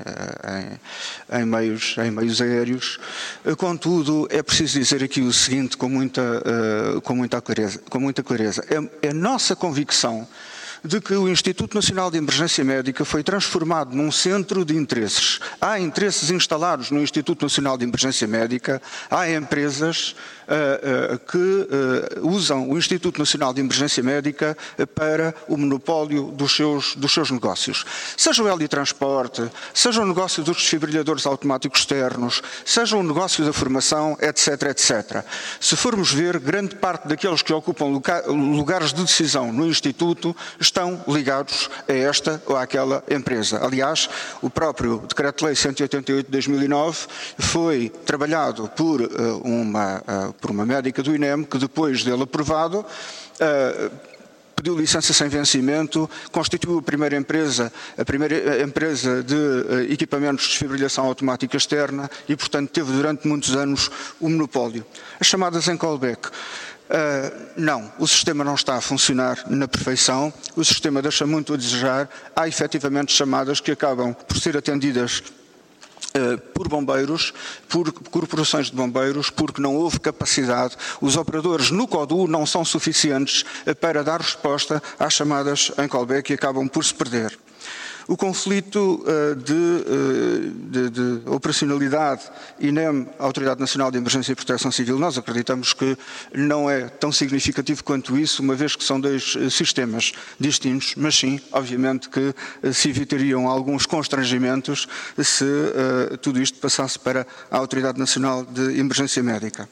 em, em, em, meios, em meios aéreos, uh, contudo é preciso dizer aqui o seguinte com muita, uh, com muita clareza. Com muita clareza. É, é nossa convicção de que o Instituto Nacional de Emergência Médica foi transformado num centro de interesses. Há interesses instalados no Instituto Nacional de Emergência Médica, há empresas uh, uh, que uh, usam o Instituto Nacional de Emergência Médica para o monopólio dos seus, dos seus negócios. Seja o helitransporte, seja o negócio dos desfibrilhadores automáticos externos, seja o negócio da formação, etc, etcétera. Se formos ver, grande parte daqueles que ocupam lugares de decisão no Instituto estão ligados a esta ou àquela empresa. Aliás, o próprio Decreto-Lei cento e oitenta e oito de dois mil e nove foi trabalhado por, uh, uma, uh, por uma médica do I N E M que, depois dele aprovado, uh, pediu licença sem vencimento, constituiu a primeira empresa, a primeira empresa de uh, equipamentos de desfibrilação automática externa e, portanto, teve durante muitos anos o monopólio. As chamadas em callback. Uh, não, o sistema não está a funcionar na perfeição, o sistema deixa muito a desejar, há efetivamente chamadas que acabam por ser atendidas uh, por bombeiros, por corporações de bombeiros, porque não houve capacidade, os operadores no CODU não são suficientes uh, para dar resposta às chamadas em callback e acabam por se perder. O conflito uh, de, uh, de, de operacionalidade I N E M, Autoridade Nacional de Emergência e Proteção Civil, nós acreditamos que não é tão significativo quanto isso, uma vez que são dois uh, sistemas distintos, mas sim, obviamente, que uh, se evitariam alguns constrangimentos se uh, tudo isto passasse para a Autoridade Nacional de Emergência Médica.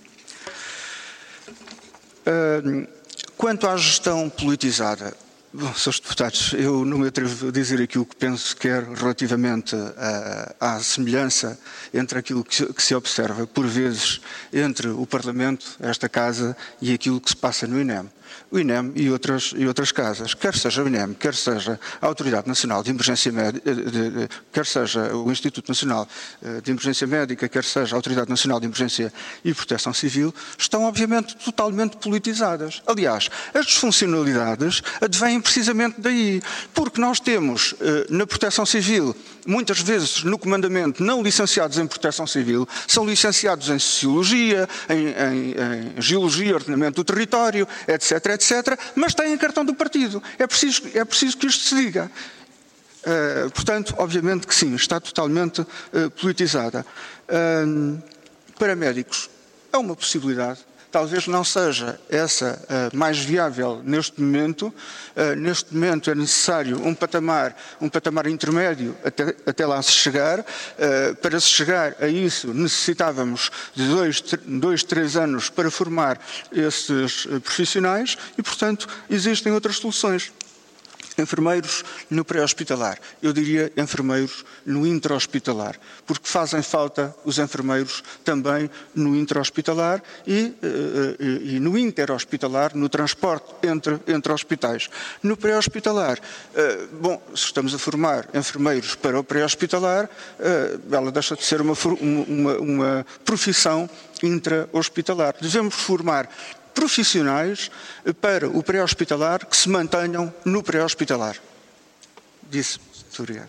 Uh, quanto à gestão politizada, bom, senhores deputados, eu não me atrevo a dizer aquilo que penso que é relativamente à, à semelhança entre aquilo que se, que se observa, por vezes, entre o Parlamento, esta Casa, e aquilo que se passa no I N E M. O I N E M e outras, e outras casas, quer seja o I N E M, quer seja a Autoridade Nacional de Emergência Médica, quer seja o Instituto Nacional de Emergência Médica, quer seja a Autoridade Nacional de Emergência e Proteção Civil, estão obviamente totalmente politizadas. Aliás, as disfuncionalidades advêm precisamente daí, porque nós temos na Proteção Civil, muitas vezes no comandamento, não licenciados em Proteção Civil, são licenciados em Sociologia, em, em, em Geologia, Ordenamento do Território, etc, etcétera, mas têm cartão do partido. É preciso, é preciso que isto se diga. Uh, portanto, obviamente que sim, está totalmente uh, politizada. Uh, paramédicos, é uma possibilidade. talvez não seja essa uh, mais viável neste momento. Uh, neste momento é necessário um patamar, um patamar intermédio até, até lá se chegar. Uh, para se chegar a isso necessitávamos de dois, dois, três anos para formar esses uh, profissionais e, portanto, existem outras soluções. Enfermeiros no pré-hospitalar, eu diria enfermeiros no intra-hospitalar, porque fazem falta os enfermeiros também no intra-hospitalar e, e, e no inter-hospitalar, no transporte entre, entre hospitais. No pré-hospitalar, bom, se estamos a formar enfermeiros para o pré-hospitalar, ela deixa de ser uma, uma, uma profissão intra-hospitalar. Devemos formar profissionais para o pré-hospitalar que se mantenham no pré-hospitalar. Disse. Muito obrigado.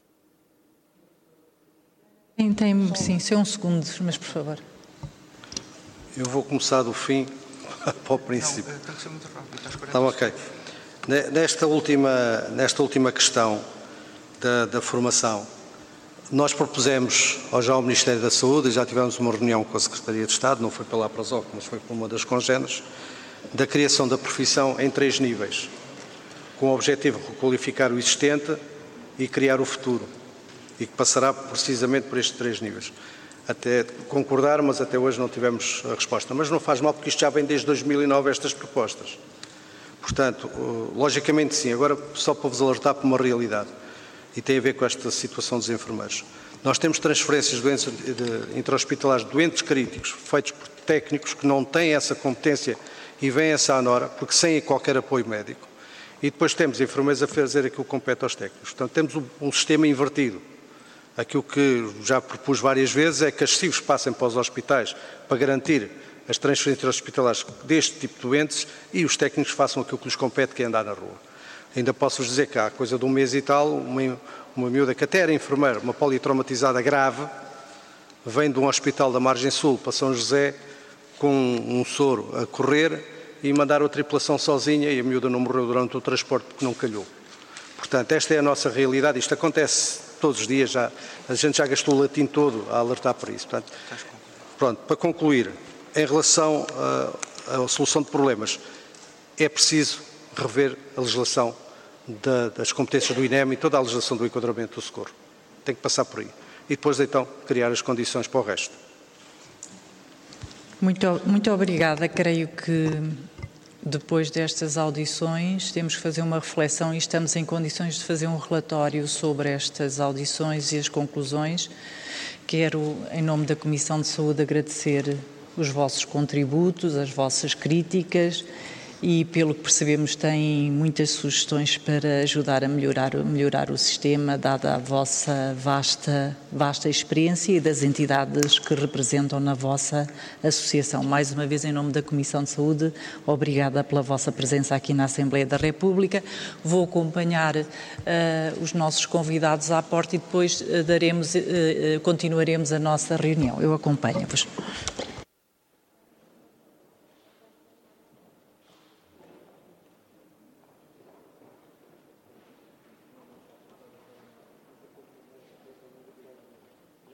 Tem, tem, sim, são segundos, mas por favor. Eu vou começar do fim para o princípio. Não, tem que ser muito rápido. Tá, ok. Nesta última, nesta última questão da, da formação, nós propusemos ao já ao Ministério da Saúde, e já tivemos uma reunião com a Secretaria de Estado, não foi pela APROSOC, mas foi por uma das congêneres, da criação da profissão em três níveis, com o objetivo de requalificar o existente e criar o futuro, e que passará precisamente por estes três níveis. Até concordar, mas até hoje não tivemos a resposta. Mas não faz mal, porque isto já vem desde dois mil e nove, estas propostas. Portanto, logicamente sim. Agora, só para vos alertar para uma realidade, e tem a ver com esta situação dos enfermeiros. Nós temos transferências de doenças de, intra-hospitalares de doentes críticos, feitos por técnicos que não têm essa competência e vêm essa ANORA, porque sem qualquer apoio médico. E depois temos enfermeiros a fazer aquilo que compete aos técnicos. Portanto, temos um, um sistema invertido. Aquilo que já propus várias vezes é que as C I Vs passem para os hospitais para garantir as transferências hospitalares deste tipo de doentes e os técnicos façam aquilo que lhes compete, que é andar na rua. Ainda posso-vos dizer que há coisa de um mês e tal, uma, uma miúda que até era enfermeira, uma politraumatizada grave, vem de um hospital da Margem Sul para São José com um soro a correr e mandaram a tripulação sozinha e a miúda não morreu durante o transporte porque não calhou. Portanto, esta é a nossa realidade. Isto acontece todos os dias, já, a gente já gastou o latim todo a alertar para isso. Portanto, pronto, para concluir, em relação à solução de problemas, é preciso rever a legislação da, das competências do INEM e toda a legislação do enquadramento do socorro. Tem que passar por aí. E depois, então, criar as condições para o resto. Muito, muito obrigada. Creio que depois destas audições temos que fazer uma reflexão e estamos em condições de fazer um relatório sobre estas audições e as conclusões. Quero, em nome da Comissão de Saúde, agradecer os vossos contributos, as vossas críticas e, pelo que percebemos, têm muitas sugestões para ajudar a melhorar, melhorar o sistema, dada a vossa vasta, vasta experiência e das entidades que representam na vossa associação. Mais uma vez, em nome da Comissão de Saúde, obrigada pela vossa presença aqui na Assembleia da República. Vou acompanhar uh, os nossos convidados à porta e depois uh, daremos, uh, uh, continuaremos a nossa reunião. Eu acompanho-vos.